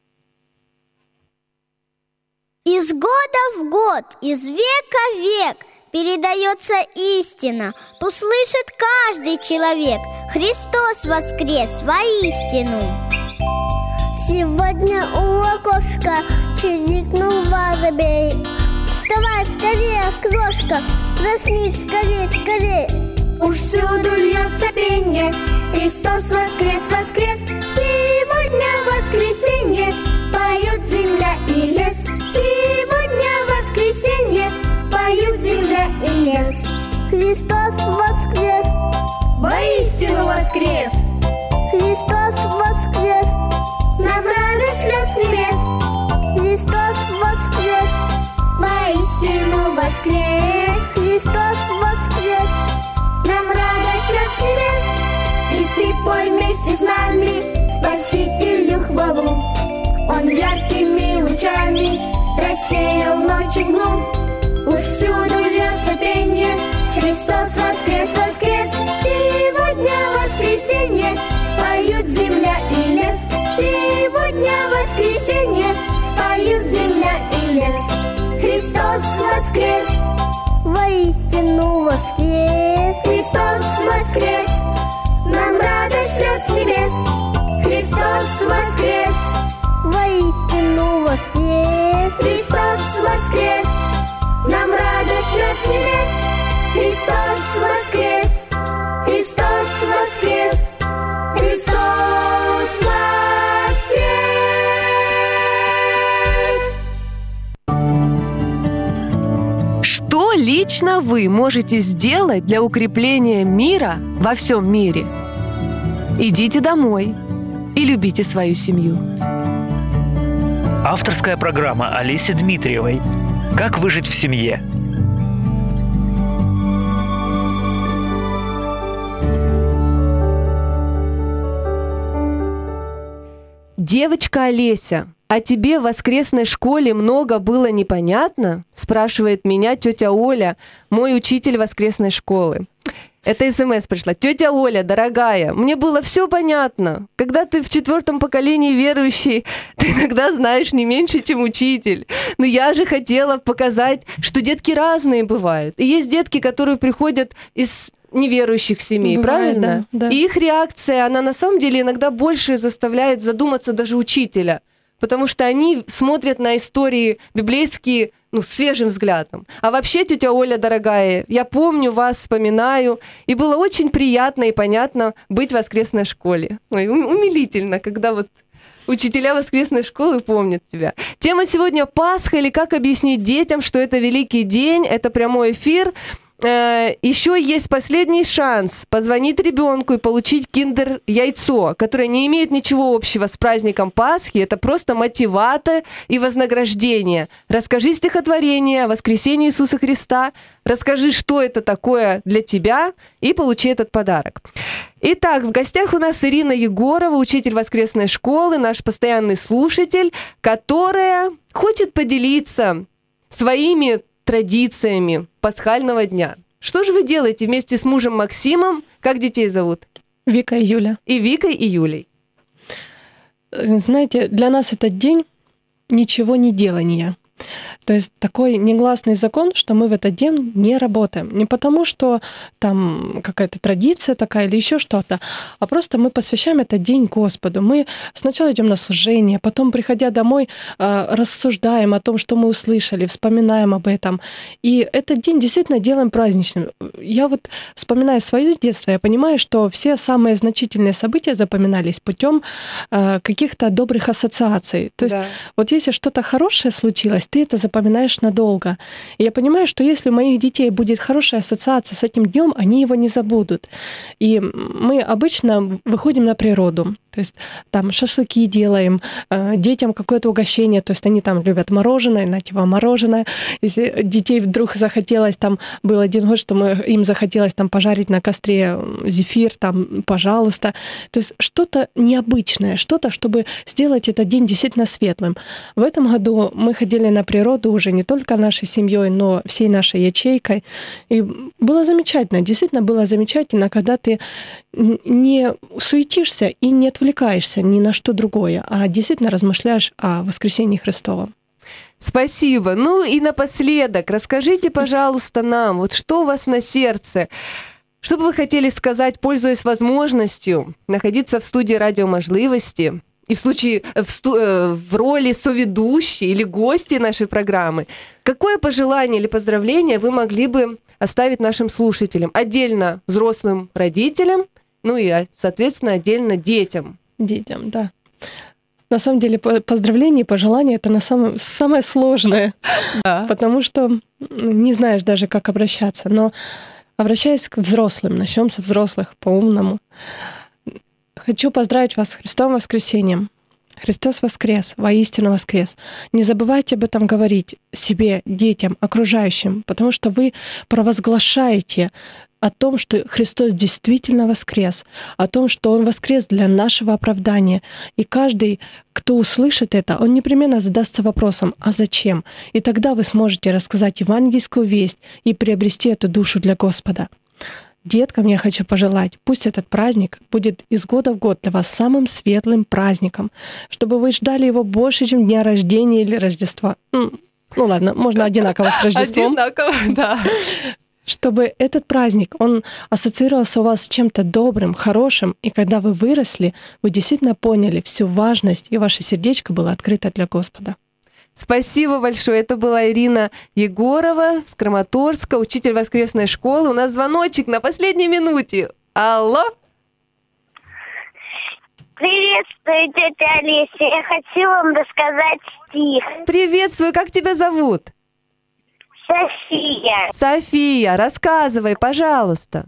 Из года в год, из века в век передается истина. Пусть слышит каждый человек: Христос воскрес воистину. Сегодня у окошка чирикнул воробей. Вставай скорее, крошка, засни скорее, скорее. Уж всюду льется пенье, Христос воскрес, воскрес. Сегодня воскресенье, поют земля и лес. Сегодня воскресенье, поют земля и лес. Христос воскрес, воистину воскрес. Христос воскрес, нам радость шлет с небес. Христос воскрес, воистину воскрес. Христос воскрес, нам радость шлет с небес. И ты пой вместе с нами Спасителю хвалу. Он яркими лучами рассеял ночи глум. Уж всюду льется пенье, Христос воскрес, воскрес. Сегодня воскресенье, поют земля и лес. Сегодня воскресенье, поют земля и лес. Христос воскрес, воистину воскрес. Христос воскрес, нам радость шлет с небес. Христос воскрес, воистину воскрес. Христос воскрес, нам радость шлет с небес. Христос воскрес, Христос воскрес, Христос воскрес. Что лично вы можете сделать для укрепления мира во всем мире? Идите домой и любите свою семью. Авторская программа Олеси Дмитриевой «Как выжить в семье». Девочка Олеся, а тебе в воскресной школе много было непонятно? Спрашивает меня тетя Оля, мой учитель воскресной школы. Это СМС пришла. Тетя Оля, дорогая, мне было все понятно. Когда ты в 4-м поколении верующий, ты иногда знаешь не меньше, чем учитель. Но я же хотела показать, что детки разные бывают. И есть детки, которые приходят из неверующих семей, Бывает, правильно? да. И их реакция, она на самом деле иногда больше заставляет задуматься даже учителя. Потому что они смотрят на истории библейские, свежим взглядом. А вообще, тетя Оля, дорогая, я помню вас, вспоминаю, и было очень приятно и понятно быть в воскресной школе. Ой, умилительно, когда вот учителя воскресной школы помнят тебя. Тема сегодня Пасха, или как объяснить детям, что это великий день, это прямой эфир. Еще есть последний шанс позвонить ребенку и получить киндер-яйцо, которое не имеет ничего общего с праздником Пасхи. Это просто мотиватор и вознаграждение. Расскажи стихотворение о воскресении Иисуса Христа, расскажи, что это такое для тебя, и получи этот подарок. Итак, в гостях у нас Ирина Егорова, учитель воскресной школы, наш постоянный слушатель, которая хочет поделиться своими традициями пасхального дня. Что же вы делаете вместе с мужем Максимом? Как детей зовут? Вика и Юля. И Викой, и Юлей. Знаете, для нас этот день ничего не делания. То есть такой негласный закон, что мы в этот день не работаем. Не потому, что там какая-то традиция такая или еще что-то, а просто мы посвящаем этот день Господу. Мы сначала идем на служение, потом, приходя домой, рассуждаем о том, что мы услышали, вспоминаем об этом. И этот день действительно делаем праздничным. Я вот, вспоминая свое детство, я понимаю, что все самые значительные события запоминались путем каких-то добрых ассоциаций. То есть вот если что-то хорошее случилось, ты это запоминаешь надолго. И я понимаю, что если у моих детей будет хорошая ассоциация с этим днем, они его не забудут. И мы обычно выходим на природу. То есть там шашлыки делаем, детям какое-то угощение, то есть они там любят мороженое, нате вам мороженое. Если детей вдруг захотелось, там был один год, что им захотелось там пожарить на костре зефир, там, пожалуйста. То есть что-то необычное, что-то, чтобы сделать этот день действительно светлым. В этом году мы ходили на природу уже не только нашей семьей, но всей нашей ячейкой. И было замечательно, действительно было замечательно, когда ты не суетишься и не отвлекаешься ни на что другое, а действительно размышляешь о воскресении Христовом. Спасибо. Ну и напоследок, расскажите, пожалуйста, нам, вот что у вас на сердце, что бы вы хотели сказать, пользуясь возможностью находиться в студии «Радио Можливости» и в случае в роли соведущей или гости нашей программы, какое пожелание или поздравление вы могли бы оставить нашим слушателям, отдельно взрослым родителям, ну и, соответственно, отдельно детям? Детям, да. На самом деле, поздравления и пожелания — это самое сложное, потому что не знаешь даже, как обращаться. Но обращаясь к взрослым, начнем со взрослых по-умному. Хочу поздравить вас с Христовым воскресением. Христос воскрес, воистину воскрес. Не забывайте об этом говорить себе, детям, окружающим, потому что вы провозглашаете о том, что Христос действительно воскрес, о том, что Он воскрес для нашего оправдания. И каждый, кто услышит это, он непременно задастся вопросом: а зачем? И тогда вы сможете рассказать евангельскую весть и приобрести эту душу для Господа. Деткам я хочу пожелать, пусть этот праздник будет из года в год для вас самым светлым праздником, чтобы вы ждали его больше, чем дня рождения или Рождества. Ну ладно, можно одинаково с Рождеством. Одинаково, да. Чтобы этот праздник, он ассоциировался у вас с чем-то добрым, хорошим, и когда вы выросли, вы действительно поняли всю важность, и ваше сердечко было открыто для Господа. Спасибо большое. Это была Ирина Егорова с Краматорска, учитель воскресной школы. У нас звоночек на последней минуте. Алло? Приветствую, тетя Олеся. Я хочу вам рассказать стих. Приветствую. Как тебя зовут? София. София, рассказывай, пожалуйста.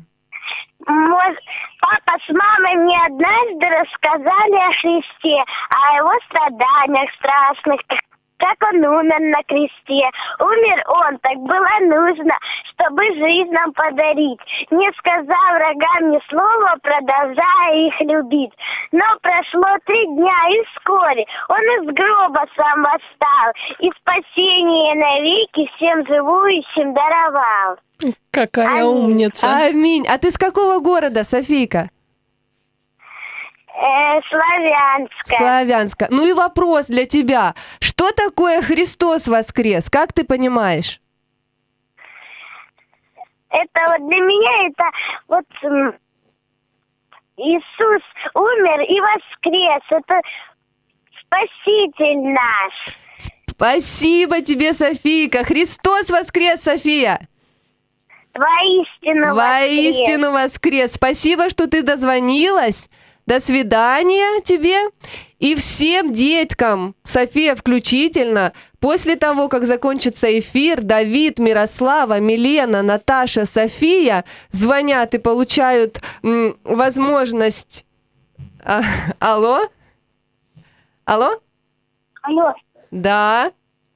Папа с мамой мне однажды рассказали о Христе, о его страданиях страшных, как он умер на кресте. Умер он, так было нужно, чтобы жизнь нам подарить, не сказав врагам ни слова, продолжая их любить. Но прошло 3 дня, и вскоре он из гроба сам восстал, и спасение навеки всем живущим даровал. Какая умница. Аминь. А ты с какого города, Софийка? Славянска. Славянска. Ну и вопрос для тебя. Что такое Христос воскрес? Как ты понимаешь? Это вот для меня это вот Иисус умер и воскрес. Это Спаситель наш. Спасибо тебе, Софийка. Христос воскрес, София. Воистину воскрес. Воистину воскрес. Спасибо, что ты дозвонилась. До свидания тебе. И всем деткам, София включительно, после того, как закончится эфир, Давид, Мирослава, Милена, Наташа, София звонят и получают возможность... Алло? Алло? Алло. Да.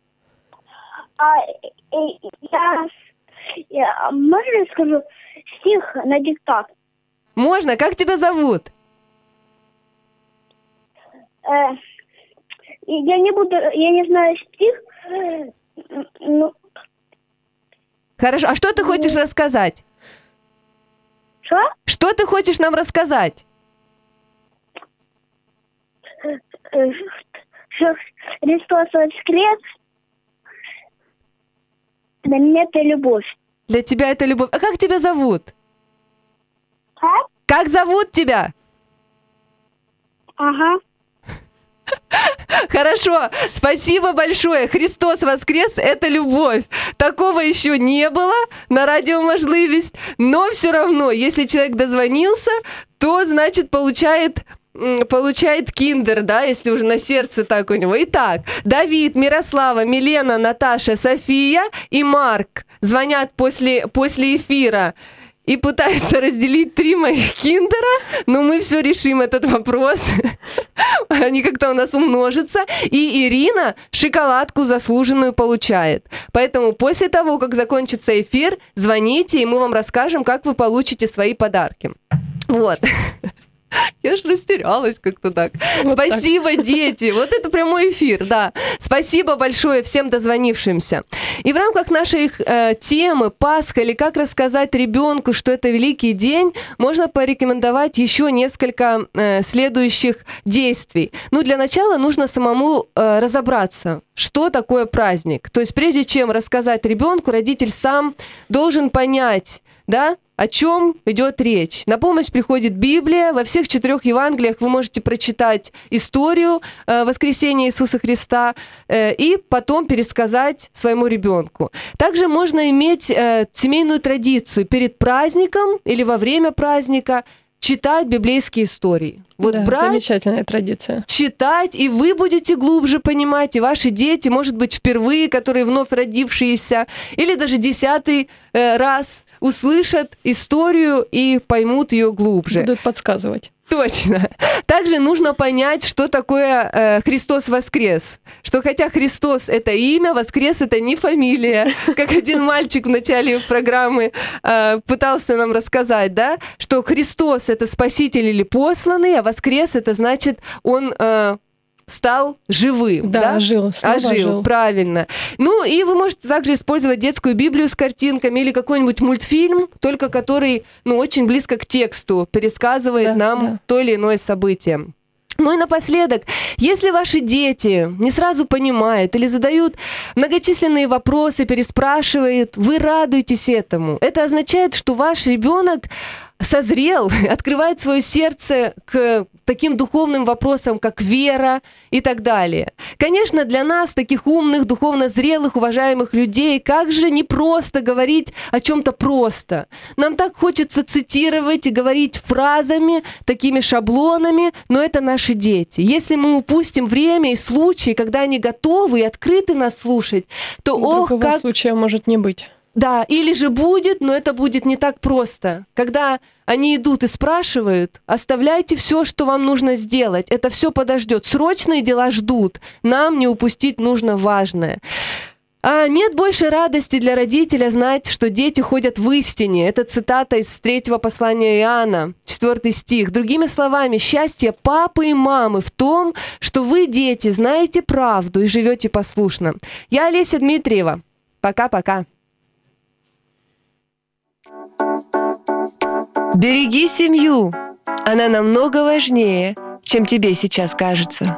Можно я скажу стих на диктат? Можно. Как тебя зовут? Я не знаю стих. Хорошо. А что ты хочешь рассказать? Что? Что ты хочешь нам рассказать? Что Христос воскрес. Для меня это любовь. Для тебя это любовь. А как тебя зовут? А? Как зовут тебя? Ага. Хорошо, спасибо большое. Христос воскрес, это любовь. Такого еще не было на радио «Можливість», но все равно, если человек дозвонился, то, значит, получает киндер, да, если уже на сердце так у него. Итак, Давид, Мирослава, Милена, Наташа, София и Марк звонят после эфира и пытаются разделить 3 моих киндера, но мы все решим этот вопрос. Они как-то у нас умножатся. И Ирина шоколадку заслуженную получает. Поэтому после того, как закончится эфир, звоните, и мы вам расскажем, как вы получите свои подарки. Вот. Я ж растерялась как-то так. Вот спасибо, так. Дети. Вот это прямой эфир, да. Спасибо большое всем дозвонившимся. И в рамках нашей темы Пасха или как рассказать ребенку, что это великий день, можно порекомендовать еще несколько следующих действий. Ну, для начала нужно самому разобраться, что такое праздник. То есть прежде чем рассказать ребенку, родитель сам должен понять, да, о чем идет речь. На помощь приходит Библия. Во всех 4 Евангелиях вы можете прочитать историю воскресения Иисуса Христа и потом пересказать своему ребенку. Также можно иметь семейную традицию перед праздником или во время праздника читать библейские истории. Вот да, брать, замечательная традиция. Читать, и вы будете глубже понимать, и ваши дети, может быть, впервые, которые вновь родившиеся, или даже 10-й раз услышат историю и поймут ее глубже. Будут подсказывать. Точно. Также нужно понять, что такое Христос воскрес. Что хотя Христос — это имя, воскрес — это не фамилия. Как один мальчик в начале программы пытался нам рассказать, да, что Христос — это спаситель или посланный, а воскрес — это значит, он стал живым. Да, ожил. Ожил, правильно. Ну, и вы можете также использовать детскую Библию с картинками или какой-нибудь мультфильм, только который, ну, очень близко к тексту пересказывает нам то или иное событие. Ну и напоследок, если ваши дети не сразу понимают или задают многочисленные вопросы, переспрашивают, вы радуетесь этому. Это означает, что ваш ребенок созрел, открывает свое сердце к таким духовным вопросам, как вера и так далее. Конечно, для нас, таких умных, духовно зрелых, уважаемых людей, как же непросто говорить о чем-то просто. Нам так хочется цитировать и говорить фразами, такими шаблонами, но это наши дети. Если мы упустим время и случаи, когда они готовы и открыты нас слушать, то другого случая может не быть. Да, или же будет, но это будет не так просто. Когда они идут и спрашивают, оставляйте все, что вам нужно сделать. Это все подождет. Срочные дела ждут. Нам не упустить нужно важное. А нет больше радости для родителя знать, что дети ходят в истине. Это цитата из 3 послания Иоанна, 4 стих. Другими словами, счастье папы и мамы в том, что вы, дети, знаете правду и живете послушно. Я Олеся Дмитриева. Пока-пока. Береги семью. Она намного важнее, чем тебе сейчас кажется.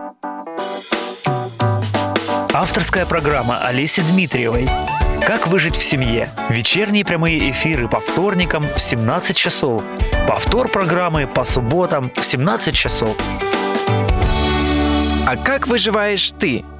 Авторская программа Олеси Дмитриевой «Как выжить в семье». Вечерние прямые эфиры по вторникам в 17 часов. Повтор программы по субботам в 17 часов. А как выживаешь ты?